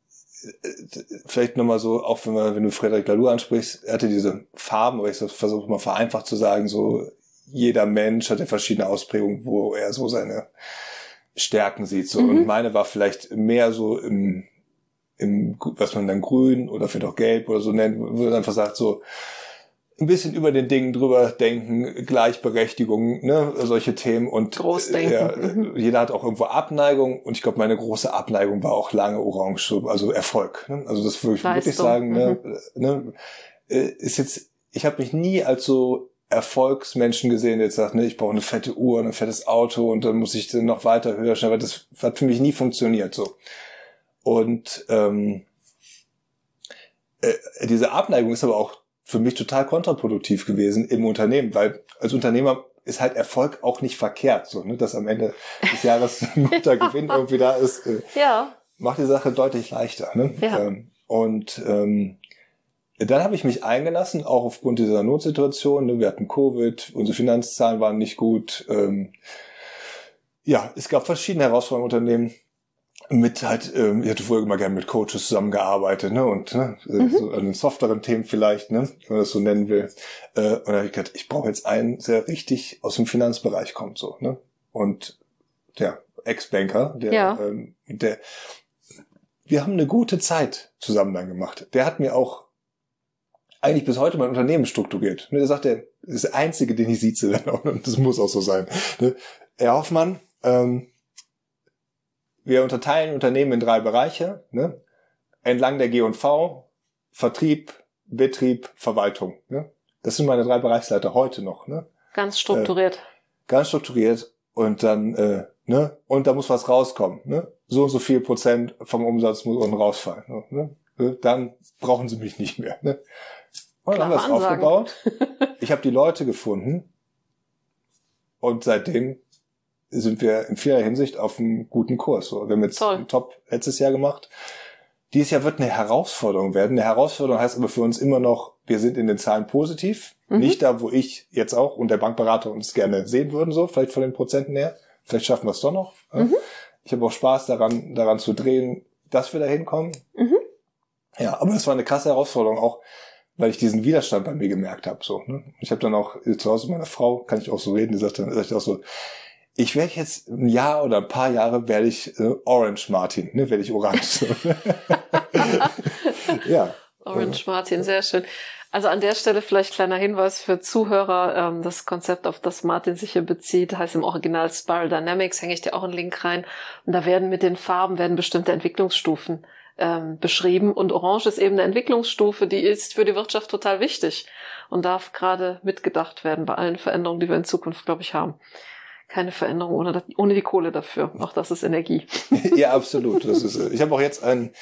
Speaker 2: vielleicht nochmal so, auch wenn, wir, wenn du Frederic Laloux ansprichst, er hatte diese Farben, aber ich versuche mal vereinfacht zu sagen, so jeder Mensch hat ja verschiedene Ausprägungen, wo er so seine Stärken sieht. So. Mhm. Und meine war vielleicht mehr so im, im, was man dann grün oder vielleicht auch gelb oder so nennt, wo man einfach sagt, so ein bisschen über den Dingen drüber denken, Gleichberechtigung, ne, solche Themen und
Speaker 1: Großdenken.
Speaker 2: Ja, mhm. Jeder hat auch irgendwo Abneigung und ich glaube, meine große Abneigung war auch lange Orange, also Erfolg. Ne? Also das würde ich Leistung. wirklich sagen, mhm. ne, ne, ist jetzt, ich habe mich nie als so Erfolgsmenschen gesehen, der jetzt sagt, ne, ich brauche eine fette Uhr, ein fettes Auto und dann muss ich dann noch weiter, höher, schneller. Das hat für mich nie funktioniert so. Und ähm, äh, diese Abneigung ist aber auch für mich total kontraproduktiv gewesen im Unternehmen, weil als Unternehmer ist halt Erfolg auch nicht verkehrt, so, ne, dass am Ende des Jahres ein guter Gewinn irgendwie da ist, äh,
Speaker 1: ja.
Speaker 2: macht die Sache deutlich leichter. Ne?
Speaker 1: Ja.
Speaker 2: Ähm, und ähm, dann habe ich mich eingelassen, auch aufgrund dieser Notsituation. Ne? Wir hatten Covid, unsere Finanzzahlen waren nicht gut. Ähm, ja, es gab verschiedene Herausforderungen im Unternehmen. Mit halt, ähm, ich hatte vorher immer gerne mit Coaches zusammengearbeitet, ne, und ne, mhm. so an den softeren Themen vielleicht, ne, wenn man das so nennen will. Äh, und da habe ich gedacht, ich brauche jetzt einen, der richtig aus dem Finanzbereich kommt, so, ne. Und der Ex-Banker, der, ja. ähm, der, wir haben eine gute Zeit zusammen dann gemacht. Der hat mir auch eigentlich bis heute mein Unternehmen strukturiert. Ne, der sagt, der ist der Einzige, den ich sieze, dann auch, und das muss auch so sein. Ne. Herr Hoffmann, ähm, wir unterteilen Unternehmen in drei Bereiche, ne? Entlang der G und V, Vertrieb, Betrieb, Verwaltung. Ne? Das sind meine drei Bereichsleiter heute noch. Ne?
Speaker 1: Ganz strukturiert.
Speaker 2: Äh, ganz strukturiert und dann, äh, ne? Und da muss was rauskommen. Ne? So und so viel Prozent vom Umsatz muss unten rausfallen. Ne? Dann brauchen sie mich nicht mehr. Ne? Und dann haben wir es aufgebaut. Ich habe die Leute gefunden und seitdem sind wir in vieler Hinsicht auf einem guten Kurs. Wir haben jetzt einen Top letztes Jahr gemacht. Dieses Jahr wird eine Herausforderung werden. Eine Herausforderung heißt aber für uns immer noch, wir sind in den Zahlen positiv. Mhm. Nicht da, wo ich jetzt auch und der Bankberater uns gerne sehen würden, so vielleicht von den Prozenten her. Vielleicht schaffen wir es doch noch. Mhm. Ich habe auch Spaß daran, daran zu drehen, dass wir da hinkommen. Mhm. Ja, aber das war eine krasse Herausforderung auch, weil ich diesen Widerstand bei mir gemerkt habe. So, ne? Ich habe dann auch zu Hause mit meiner Frau, kann ich auch so reden, die sagt dann sagt auch so, ich werde jetzt ein Jahr oder ein paar Jahre werde ich äh, Orange Martin, ne, werde ich orange. Ja.
Speaker 1: Orange Martin, sehr schön. Also an der Stelle vielleicht kleiner Hinweis für Zuhörer. Ähm, das Konzept, auf das Martin sich hier bezieht, heißt im Original Spiral Dynamics, hänge ich dir auch einen Link rein. Und da werden mit den Farben werden bestimmte Entwicklungsstufen ähm, beschrieben. Und Orange ist eben eine Entwicklungsstufe, die ist für die Wirtschaft total wichtig und darf gerade mitgedacht werden bei allen Veränderungen, die wir in Zukunft, glaube ich, haben. Keine Veränderung ohne, das, ohne die Kohle dafür. Auch das ist Energie.
Speaker 2: Ja, absolut. Das ist, ich habe auch jetzt ein,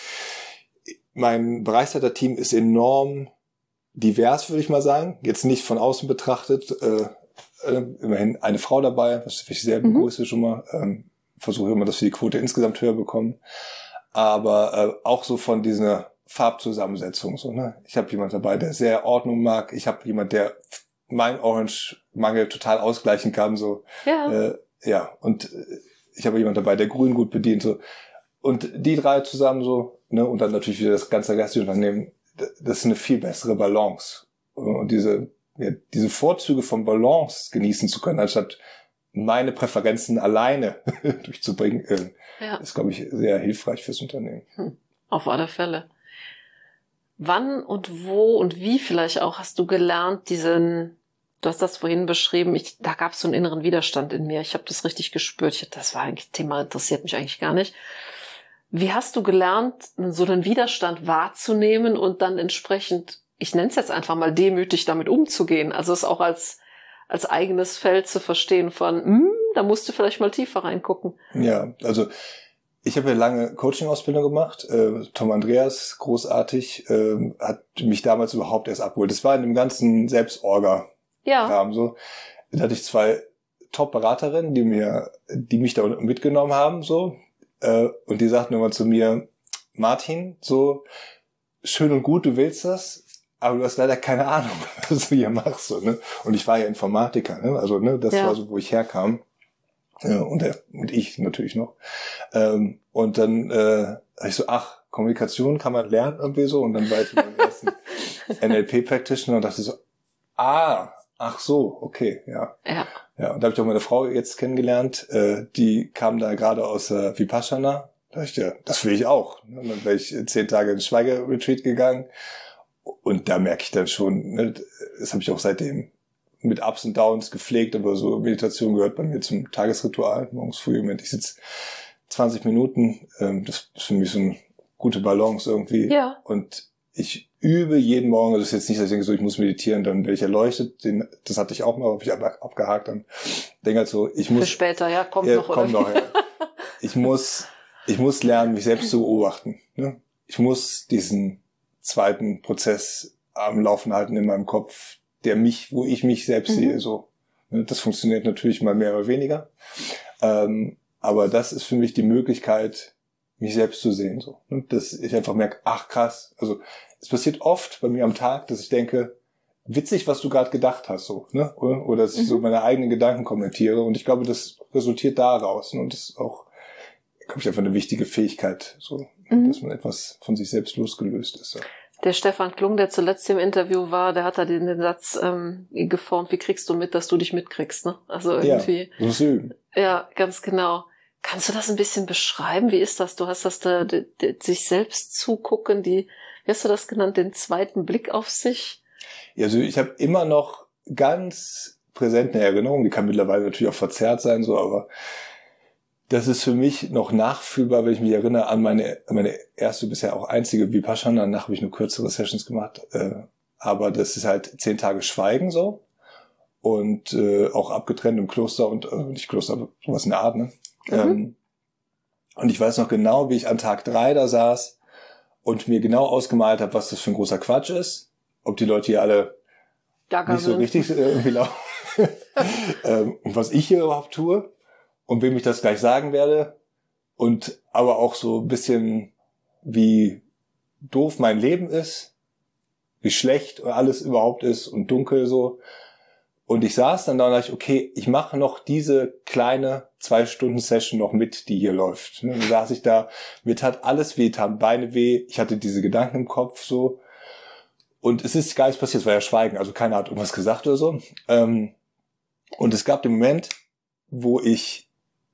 Speaker 2: mein Bereichsleiter-Team ist enorm divers, würde ich mal sagen. Jetzt nicht von außen betrachtet. Äh, äh, immerhin eine Frau dabei, was ich sehr begrüße mhm. schon mal. Ähm, versuche immer, dass wir die Quote insgesamt höher bekommen. Aber äh, auch so von dieser Farbzusammensetzung. So, ne? Ich habe jemand dabei, der sehr Ordnung mag. Ich habe jemand, der mein Orange-Mangel total ausgleichen kann. So.
Speaker 1: Ja.
Speaker 2: Äh, ja, und äh, ich habe jemand dabei, der Grün gut bedient. So. Und die drei zusammen so, ne, und dann natürlich wieder das ganze restliche Unternehmen, das ist eine viel bessere Balance. Und diese, ja, diese Vorzüge von Balance genießen zu können, anstatt meine Präferenzen alleine durchzubringen, äh,
Speaker 1: ja.
Speaker 2: ist, glaube ich, sehr hilfreich fürs Unternehmen.
Speaker 1: Hm. Auf alle Fälle. Wann und wo und wie vielleicht auch hast du gelernt, diesen, du hast das vorhin beschrieben, ich, da gab es so einen inneren Widerstand in mir. Ich habe das richtig gespürt. Ich, das war eigentlich Thema, interessiert mich eigentlich gar nicht. Wie hast du gelernt, so einen Widerstand wahrzunehmen und dann entsprechend, ich nenne es jetzt einfach mal demütig, damit umzugehen? Also es auch als als eigenes Feld zu verstehen von, hm, da musst du vielleicht mal tiefer reingucken.
Speaker 2: Ja, also ich habe ja lange Coaching-Ausbildung gemacht. Äh, Tom Andreas, großartig, äh, hat mich damals überhaupt erst abgeholt. Das war in dem ganzen Selbstorga-Kram
Speaker 1: ja.
Speaker 2: so. Da hatte ich zwei Top-Beraterinnen, die mir, die mich da mitgenommen haben, so. Äh, und die sagten immer zu mir, Martin, so schön und gut, du willst das, aber du hast leider keine Ahnung, was du hier machst. So, ne? Und ich war ja Informatiker, ne? Also ne, das ja. war so, wo ich herkam. Ja, und, der, und ich natürlich noch. Ähm, und dann äh, hab ich so, ach, Kommunikation kann man lernen irgendwie so. Und dann war ich in meinem ersten N L P-Practitioner und dachte so, ah, ach so, okay, ja.
Speaker 1: Ja.
Speaker 2: Ja, und da habe ich auch meine Frau jetzt kennengelernt. Äh, die kam da gerade aus äh, Vipassana. Da dachte ich, ja, das will ich auch. Und dann wäre ich zehn Tage ins Schweigeretreat gegangen. Und da merke ich dann schon, ne, das habe ich auch seitdem mit Ups und Downs gepflegt, aber so Meditation gehört bei mir zum Tagesritual. Morgens früh, Moment, ich sitze zwanzig Minuten, ähm, das ist für mich so eine gute Balance irgendwie.
Speaker 1: Ja.
Speaker 2: Und ich übe jeden Morgen, also es ist jetzt nicht, dass ich denke, so, ich muss meditieren, dann werde ich erleuchtet. Den, das hatte ich auch mal, habe ich aber abgehakt. Dann denke halt so, ich muss...
Speaker 1: Für später, ja, kommt
Speaker 2: ja,
Speaker 1: noch.
Speaker 2: Kommt noch, ja. Ich muss, ich muss lernen, mich selbst zu beobachten. Ne? Ich muss diesen zweiten Prozess am Laufen halten in meinem Kopf, der mich, wo ich mich selbst mhm. sehe, so. Das funktioniert natürlich mal mehr oder weniger. Ähm, aber das ist für mich die Möglichkeit, mich selbst zu sehen, so. Dass ich einfach merke, ach krass. Also, es passiert oft bei mir am Tag, dass ich denke, witzig, was du gerade gedacht hast, so, ne? Oder, oder dass ich mhm. so meine eigenen Gedanken kommentiere. Und ich glaube, das resultiert daraus. Ne? Und das ist auch, glaube ich, einfach eine wichtige Fähigkeit, so, mhm. dass man etwas von sich selbst losgelöst ist. So.
Speaker 1: Der Stefan Klung, der zuletzt im Interview war, der hat da den, den Satz ähm, geformt, wie kriegst du mit, dass du dich mitkriegst, ne? Also irgendwie.
Speaker 2: Ja, muss üben.
Speaker 1: Ja, ganz genau. Kannst du das ein bisschen beschreiben? Wie ist das? Du hast das da, die, die, sich selbst zugucken, die, wie hast du das genannt, den zweiten Blick auf sich?
Speaker 2: Ja, also ich habe immer noch ganz präsent eine Erinnerung, die kann mittlerweile natürlich auch verzerrt sein, so, aber das ist für mich noch nachfühlbar, wenn ich mich erinnere an meine an meine erste, bisher auch einzige Vipassana. Danach habe ich nur kürzere Sessions gemacht. Äh, aber das ist halt zehn Tage Schweigen so. Und äh, auch abgetrennt im Kloster und, äh, nicht Kloster, aber sowas in der Art, ne? Mhm. Ähm, und ich weiß noch genau, wie ich an Tag drei da saß und mir genau ausgemalt habe, was das für ein großer Quatsch ist. Ob die Leute hier alle Gaga nicht so sind. Richtig äh, irgendwie laufen. ähm, und was ich hier überhaupt tue. Und wem ich das gleich sagen werde. Und aber auch so ein bisschen, wie doof mein Leben ist. Wie schlecht alles überhaupt ist und dunkel so. Und ich saß dann da und dachte, okay, ich mache noch diese kleine Zwei-Stunden-Session noch mit, die hier läuft. Dann saß ich da, mir tat alles weh, taten Beine weh. Ich hatte diese Gedanken im Kopf so. Und es ist gar nichts passiert, es war ja Schweigen. Also keiner hat irgendwas gesagt oder so. Und es gab den Moment, wo ich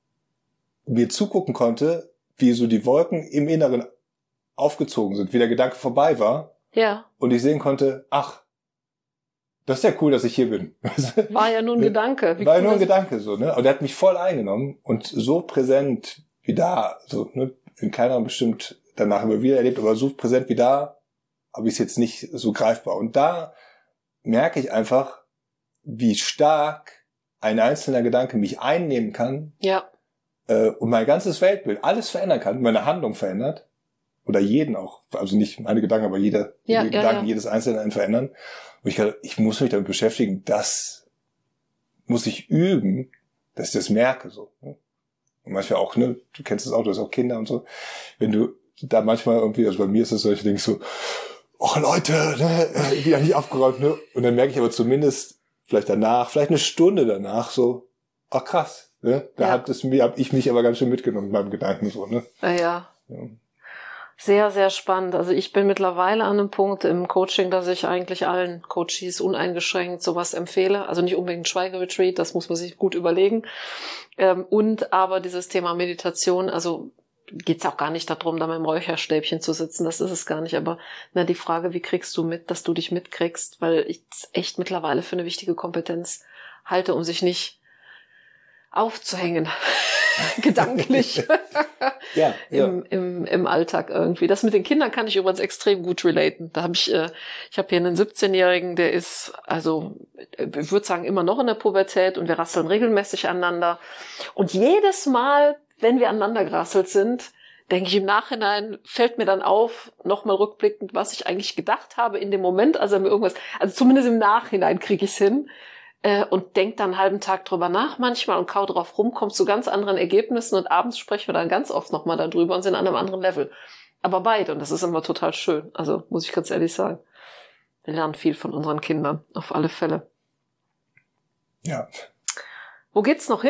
Speaker 2: mir zugucken konnte, wie so die Wolken im Inneren aufgezogen sind, wie der Gedanke vorbei war.
Speaker 1: Ja.
Speaker 2: Und ich sehen konnte, ach, das ist ja cool, dass ich hier bin.
Speaker 1: War ja nur ein Gedanke.
Speaker 2: Wie war ja nur ein Gedanke, so, ne? Und der hat mich voll eingenommen und so präsent wie da, so, ne? Wenn keiner bestimmt danach immer wieder erlebt, aber so präsent wie da habe ich es jetzt nicht so greifbar. Und da merke ich einfach, wie stark ein einzelner Gedanke mich einnehmen kann,
Speaker 1: ja.
Speaker 2: äh, und mein ganzes Weltbild, alles verändern kann, meine Handlung verändert. Oder jeden auch, also nicht meine Gedanken, aber jeder,
Speaker 1: ja,
Speaker 2: jede
Speaker 1: ja,
Speaker 2: Gedanken
Speaker 1: ja.
Speaker 2: jedes Einzelnen verändern. Und ich, ich muss mich damit beschäftigen, das muss ich üben, dass ich das merke, so. Und manchmal auch, ne, du kennst es auch, du hast auch Kinder und so. Wenn du da manchmal irgendwie, also bei mir ist es so, ich denke so, oh Leute, ne, wieder nicht aufgeräumt, ne? Und dann merke ich aber zumindest, vielleicht danach, vielleicht eine Stunde danach, so, ach krass, ne? Da
Speaker 1: ja.
Speaker 2: hat es mir, hab ich mich aber ganz schön mitgenommen mit meinem Gedanken, so, ne?
Speaker 1: Ja, ja.
Speaker 2: Ja.
Speaker 1: Sehr, sehr spannend. Also ich bin mittlerweile an einem Punkt im Coaching, dass ich eigentlich allen Coaches uneingeschränkt sowas empfehle. Also nicht unbedingt Schweigeretreat, das muss man sich gut überlegen. Und aber dieses Thema Meditation, also geht's auch gar nicht darum, da mit dem Räucherstäbchen zu sitzen, das ist es gar nicht. Aber na, die Frage, wie kriegst du mit, dass du dich mitkriegst, weil ich es echt mittlerweile für eine wichtige Kompetenz halte, um sich nicht aufzuhängen. Gedanklich.
Speaker 2: ja, ja.
Speaker 1: Im, im, im Alltag irgendwie. Das mit den Kindern kann ich übrigens extrem gut relaten. Da habe ich, äh, ich habe hier einen siebzehnjährigen, der ist, also ich würde sagen, immer noch in der Pubertät und wir rasseln regelmäßig aneinander. Und jedes Mal, wenn wir aneinander gerasselt sind, denke ich im Nachhinein, fällt mir dann auf, nochmal rückblickend, was ich eigentlich gedacht habe in dem Moment, als er mir irgendwas, also zumindest im Nachhinein kriege ich es hin. Und denkt dann einen halben Tag drüber nach manchmal und kau drauf rum, kommt zu ganz anderen Ergebnissen und abends sprechen wir dann ganz oft nochmal darüber und sind an einem anderen Level. Aber beide, und das ist immer total schön. Also muss ich ganz ehrlich sagen, wir lernen viel von unseren Kindern, auf alle Fälle.
Speaker 2: Ja.
Speaker 1: Wo geht's noch hin?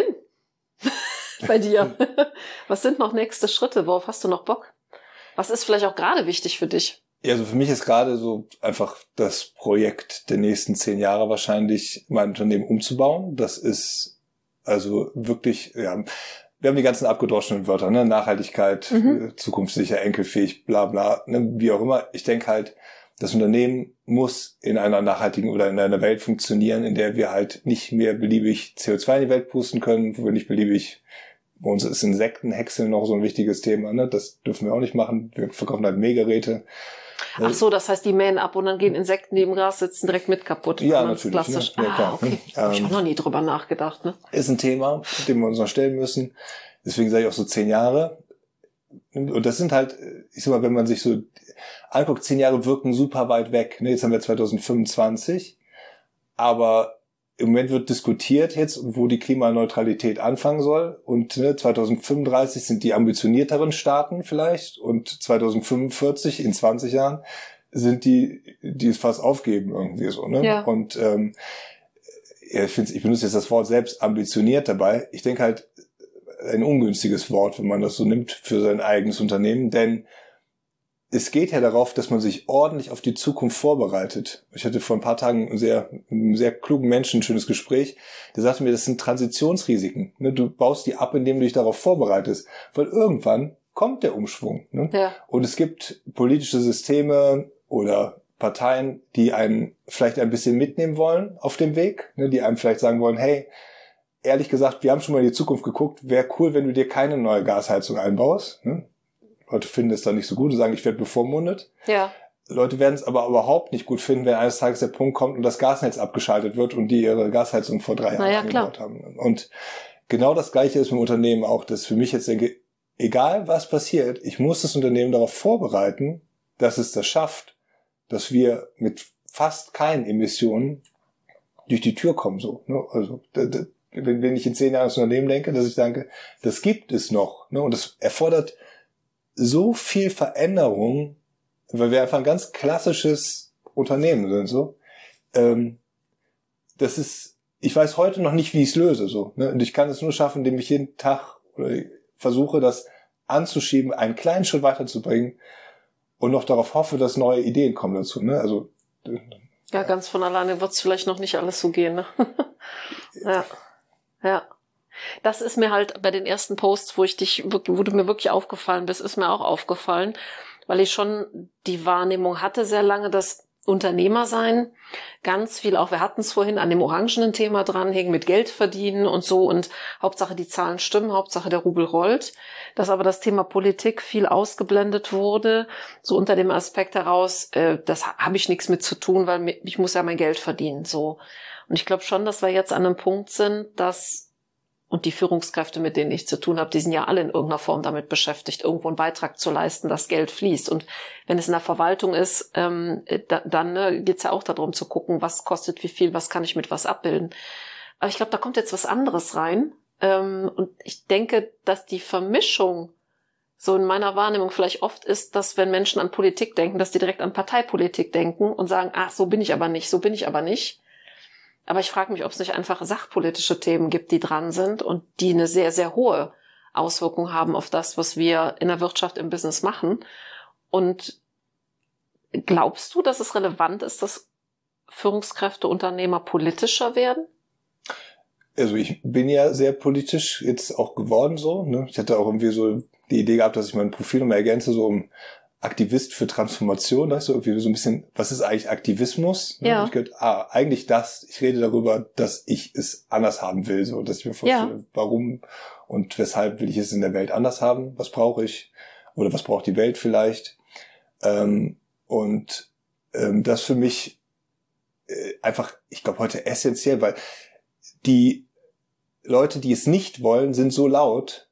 Speaker 1: Bei dir? Was sind noch nächste Schritte? Worauf hast du noch Bock? Was ist vielleicht auch gerade wichtig für dich?
Speaker 2: Ja, also für mich ist gerade so einfach das Projekt der nächsten zehn Jahre wahrscheinlich, mein Unternehmen umzubauen. Das ist also wirklich, ja, wir haben die ganzen abgedroschenen Wörter, ne, Nachhaltigkeit, mhm. zukunftssicher, enkelfähig, bla bla, ne, wie auch immer. Ich denke halt, das Unternehmen muss in einer nachhaltigen oder in einer Welt funktionieren, in der wir halt nicht mehr beliebig C O zwei in die Welt pusten können, wo wir nicht beliebig, bei uns ist Insektenhäckseln noch so ein wichtiges Thema, ne, das dürfen wir auch nicht machen. Wir verkaufen halt Mähgeräte.
Speaker 1: Ach so, das heißt, die mähen ab und dann gehen Insekten, die im Gras sitzen, direkt mit kaputt.
Speaker 2: Ja, natürlich.
Speaker 1: Klassisch.
Speaker 2: Ne? Ja, klar.
Speaker 1: Ah, okay.
Speaker 2: Ähm,
Speaker 1: Habe ich auch noch nie drüber nachgedacht. Ne?
Speaker 2: Ist ein Thema, dem wir uns noch stellen müssen. Deswegen sage ich auch so zehn Jahre. Und das sind halt, ich sag mal, wenn man sich so anguckt, zehn Jahre wirken super weit weg. Ne? Jetzt haben wir zwanzig fünfundzwanzig. Aber im Moment wird diskutiert jetzt, wo die Klimaneutralität anfangen soll. Und ne, zwanzig fünfunddreißig sind die ambitionierteren Staaten vielleicht. Und zwanzig fünfundvierzig, in zwanzig Jahren, sind die, die es fast aufgeben irgendwie so. Ne?
Speaker 1: Ja.
Speaker 2: Und ähm, ja, ich, find's, ich benutze jetzt das Wort selbst ambitioniert dabei. Ich denke halt, ein ungünstiges Wort, wenn man das so nimmt für sein eigenes Unternehmen. Denn es geht ja darauf, dass man sich ordentlich auf die Zukunft vorbereitet. Ich hatte vor ein paar Tagen einen sehr, einen sehr klugen Menschen ein schönes Gespräch. Der sagte mir, das sind Transitionsrisiken. Du baust die ab, indem du dich darauf vorbereitest. Weil irgendwann kommt der Umschwung.
Speaker 1: Ja.
Speaker 2: Und es gibt politische Systeme oder Parteien, die einen vielleicht ein bisschen mitnehmen wollen auf dem Weg. Die einem vielleicht sagen wollen, hey, ehrlich gesagt, wir haben schon mal in die Zukunft geguckt. Wäre cool, wenn du dir keine neue Gasheizung einbaust. Leute finden es dann nicht so gut und sagen, ich werde bevormundet.
Speaker 1: Ja.
Speaker 2: Leute werden es aber überhaupt nicht gut finden, wenn eines Tages der Punkt kommt und das Gasnetz abgeschaltet wird und die ihre Gasheizung vor drei Jahren
Speaker 1: naja,
Speaker 2: eingebaut
Speaker 1: klar.
Speaker 2: haben. Und genau das Gleiche ist mit dem Unternehmen auch, dass für mich jetzt denke, egal was passiert, ich muss das Unternehmen darauf vorbereiten, dass es das schafft, dass wir mit fast keinen Emissionen durch die Tür kommen. So, ne? Also wenn, wenn ich in zehn Jahren das Unternehmen denke, dass ich denke, das gibt es noch. Ne? Und das erfordert so viel Veränderung, weil wir einfach ein ganz klassisches Unternehmen sind, so. Ähm, das ist, ich weiß heute noch nicht, wie ich es löse, so. Ne? Und ich kann es nur schaffen, indem ich jeden Tag oder versuche, das anzuschieben, einen kleinen Schritt weiterzubringen und noch darauf hoffe, dass neue Ideen kommen dazu, ne? Also,
Speaker 1: ja, ganz von alleine wird es vielleicht noch nicht alles so gehen, ne? Ja. Ja. Das ist mir halt bei den ersten Posts, wo ich dich, wo du mir wirklich aufgefallen bist, ist mir auch aufgefallen, weil ich schon die Wahrnehmung hatte sehr lange, dass Unternehmer sein ganz viel auch, wir hatten es vorhin an dem orangenen Thema dranhängen, mit Geld verdienen und so und Hauptsache die Zahlen stimmen, Hauptsache der Rubel rollt, dass aber das Thema Politik viel ausgeblendet wurde, so unter dem Aspekt heraus, äh, das habe ich nichts mit zu tun, weil ich muss ja mein Geld verdienen, so. Und ich glaube schon, dass wir jetzt an einem Punkt sind, dass und die Führungskräfte, mit denen ich zu tun habe, die sind ja alle in irgendeiner Form damit beschäftigt, irgendwo einen Beitrag zu leisten, dass Geld fließt. Und wenn es in der Verwaltung ist, ähm, da, dann ne, geht es ja auch darum zu gucken, was kostet wie viel, was kann ich mit was abbilden. Aber ich glaube, da kommt jetzt was anderes rein. Ähm, und ich denke, dass die Vermischung so in meiner Wahrnehmung vielleicht oft ist, dass wenn Menschen an Politik denken, dass die direkt an Parteipolitik denken und sagen, ach, so bin ich aber nicht, so bin ich aber nicht. Aber ich frage mich, ob es nicht einfach sachpolitische Themen gibt, die dran sind und die eine sehr, sehr hohe Auswirkung haben auf das, was wir in der Wirtschaft, im Business machen. Und glaubst du, dass es relevant ist, dass Führungskräfte, Unternehmer politischer werden?
Speaker 2: Also ich bin ja sehr politisch jetzt auch geworden so. Ne? Ich hatte auch irgendwie so die Idee gehabt, dass ich mein Profil nochmal ergänze, so um Aktivist für Transformation, weißt du, irgendwie so ein bisschen, was ist eigentlich Aktivismus? Ne?
Speaker 1: Ja.
Speaker 2: Ich gehört, ah, eigentlich das, ich rede darüber, dass ich es anders haben will, so, dass ich mir vorstelle, ja. warum und weshalb will ich es in der Welt anders haben, was brauche ich oder was braucht die Welt vielleicht, ähm, und ähm, das für mich äh, einfach, ich glaube heute essentiell, weil die Leute, die es nicht wollen, sind so laut,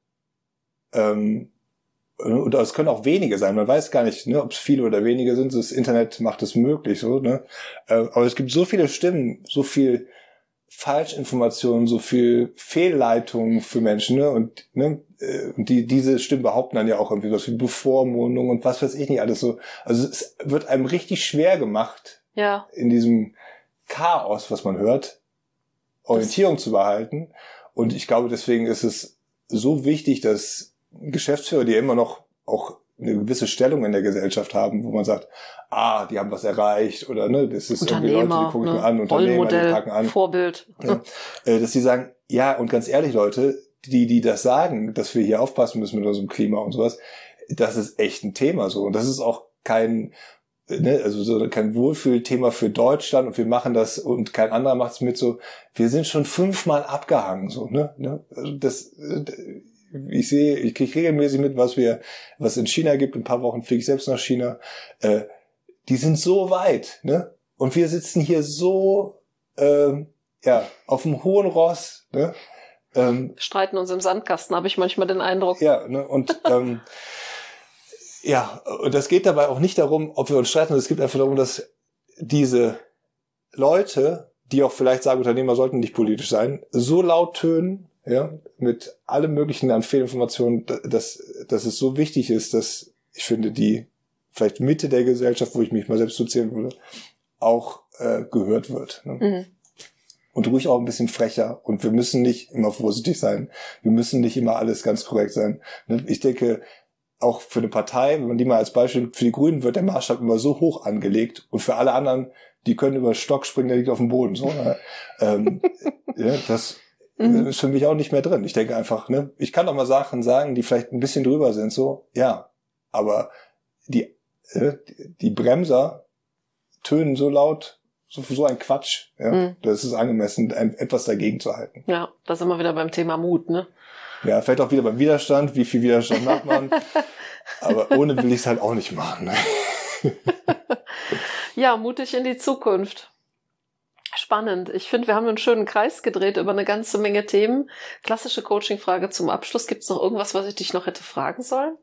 Speaker 2: ähm, oder es können auch wenige sein, man weiß gar nicht, ne, ob es viele oder wenige sind, das Internet macht es möglich, so, ne, aber es gibt so viele Stimmen, so viel Falschinformationen, so viel Fehlleitungen für Menschen, ne, und, ne, und die, diese Stimmen behaupten dann ja auch irgendwie was wie Bevormundung und was weiß ich nicht alles so, also es wird einem richtig schwer gemacht,
Speaker 1: ja.
Speaker 2: in diesem Chaos, was man hört, Orientierung das zu behalten, und ich glaube, deswegen ist es so wichtig, dass Geschäftsführer, die ja immer noch auch eine gewisse Stellung in der Gesellschaft haben, wo man sagt, ah, die haben was erreicht oder ne, das ist irgendwie Leute, die gucken
Speaker 1: ne?
Speaker 2: mir an, Unternehmer, die packen an.
Speaker 1: Vorbild.
Speaker 2: Ja, dass sie sagen, ja, und ganz ehrlich, Leute, die, die das sagen, dass wir hier aufpassen müssen mit unserem Klima und sowas, das ist echt ein Thema so. Und das ist auch kein, ne, also so kein Wohlfühlthema für Deutschland und wir machen das und kein anderer macht es mit so, wir sind schon fünfmal abgehangen, so, ne, ne, also das, ich sehe, ich kriege regelmäßig mit, was wir, was in China gibt. In ein paar Wochen fliege ich selbst nach China. Äh, die sind so weit, ne? Und wir sitzen hier so, ähm, ja, auf dem hohen Ross, ne? Ähm,
Speaker 1: Streiten uns im Sandkasten, habe ich manchmal den Eindruck.
Speaker 2: Ja, ne? Und ähm, ja, und das geht dabei auch nicht darum, ob wir uns streiten. Es geht einfach darum, dass diese Leute, die auch vielleicht sagen, Unternehmer sollten nicht politisch sein, so laut tönen, ja, mit allem Möglichen an Fehlinformationen, dass, dass es so wichtig ist, dass ich finde, die vielleicht Mitte der Gesellschaft, wo ich mich mal selbst so zählen würde, auch äh, gehört wird. Ne? Mhm. Und ruhig auch ein bisschen frecher. Und wir müssen nicht immer vorsichtig sein. Wir müssen nicht immer alles ganz korrekt sein. Ne? Ich denke, auch für eine Partei, wenn man die mal als Beispiel, für die Grünen wird der Maßstab immer so hoch angelegt und für alle anderen, die können über den Stock springen, der liegt auf dem Boden. So, ne? ähm, ja, das Mhm. ist für mich auch nicht mehr drin. Ich denke einfach, ne, ich kann doch mal Sachen sagen, die vielleicht ein bisschen drüber sind, so, ja, aber die, äh, die Bremser tönen so laut, so, so ein Quatsch, ja, mhm. das ist angemessen, ein, etwas dagegen zu halten.
Speaker 1: Ja, da sind wir wieder beim Thema Mut, ne?
Speaker 2: Ja, vielleicht auch wieder beim Widerstand, wie viel Widerstand macht man, aber ohne will ich es halt auch nicht machen. Ne?
Speaker 1: Ja, mutig in die Zukunft. Spannend. Ich finde, wir haben einen schönen Kreis gedreht über eine ganze Menge Themen. Klassische Coaching-Frage zum Abschluss. Gibt es noch irgendwas, was ich dich noch hätte fragen sollen?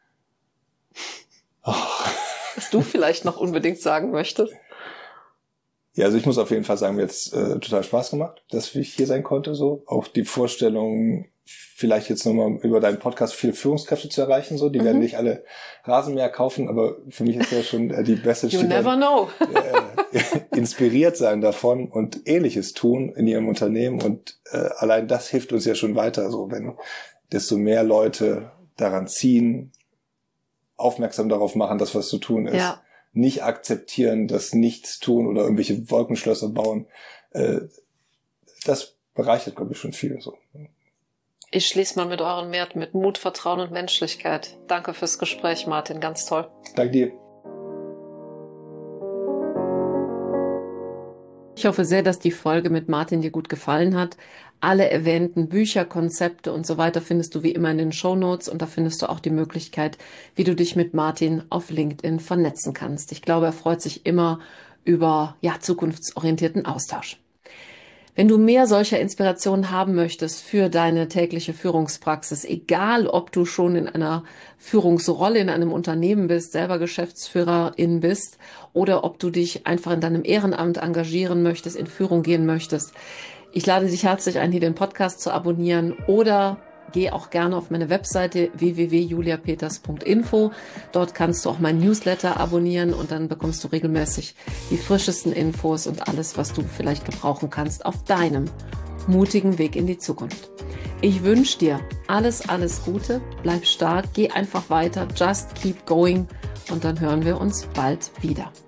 Speaker 2: Oh.
Speaker 1: Was du vielleicht noch unbedingt sagen möchtest?
Speaker 2: Ja, also ich muss auf jeden Fall sagen, mir jetzt äh, total Spaß gemacht, dass ich hier sein konnte. So auch die Vorstellung, vielleicht jetzt nochmal über deinen Podcast viele Führungskräfte zu erreichen. So, die mhm. werden nicht alle Rasenmäher kaufen, aber für mich ist ja schon äh, die beste
Speaker 1: You never know.
Speaker 2: äh, inspiriert sein davon und Ähnliches tun in ihrem Unternehmen. Und äh, allein das hilft uns ja schon weiter. So, wenn desto mehr Leute daran ziehen, aufmerksam darauf machen, dass was zu tun ist.
Speaker 1: Ja.
Speaker 2: Nicht akzeptieren, das nichts tun oder irgendwelche Wolkenschlösser bauen. Äh, das bereichert, glaube ich, schon viel. So.
Speaker 1: Ich schließe mal mit euren Werten, mit Mut, Vertrauen und Menschlichkeit. Danke fürs Gespräch, Martin. Ganz toll.
Speaker 2: Danke dir.
Speaker 1: Ich hoffe sehr, dass die Folge mit Martin dir gut gefallen hat. Alle erwähnten Bücher, Konzepte und so weiter findest du wie immer in den Shownotes und da findest du auch die Möglichkeit, wie du dich mit Martin auf LinkedIn vernetzen kannst. Ich glaube, er freut sich immer über ja, zukunftsorientierten Austausch. Wenn du mehr solcher Inspirationen haben möchtest für deine tägliche Führungspraxis, egal ob du schon in einer Führungsrolle in einem Unternehmen bist, selber Geschäftsführerin bist oder ob du dich einfach in deinem Ehrenamt engagieren möchtest, in Führung gehen möchtest, ich lade dich herzlich ein, hier den Podcast zu abonnieren oder geh auch gerne auf meine Webseite w w w punkt julia peters punkt info. Dort kannst du auch mein Newsletter abonnieren und dann bekommst du regelmäßig die frischesten Infos und alles, was du vielleicht gebrauchen kannst auf deinem mutigen Weg in die Zukunft. Ich wünsche dir alles, alles Gute, bleib stark, geh einfach weiter, just keep going und dann hören wir uns bald wieder.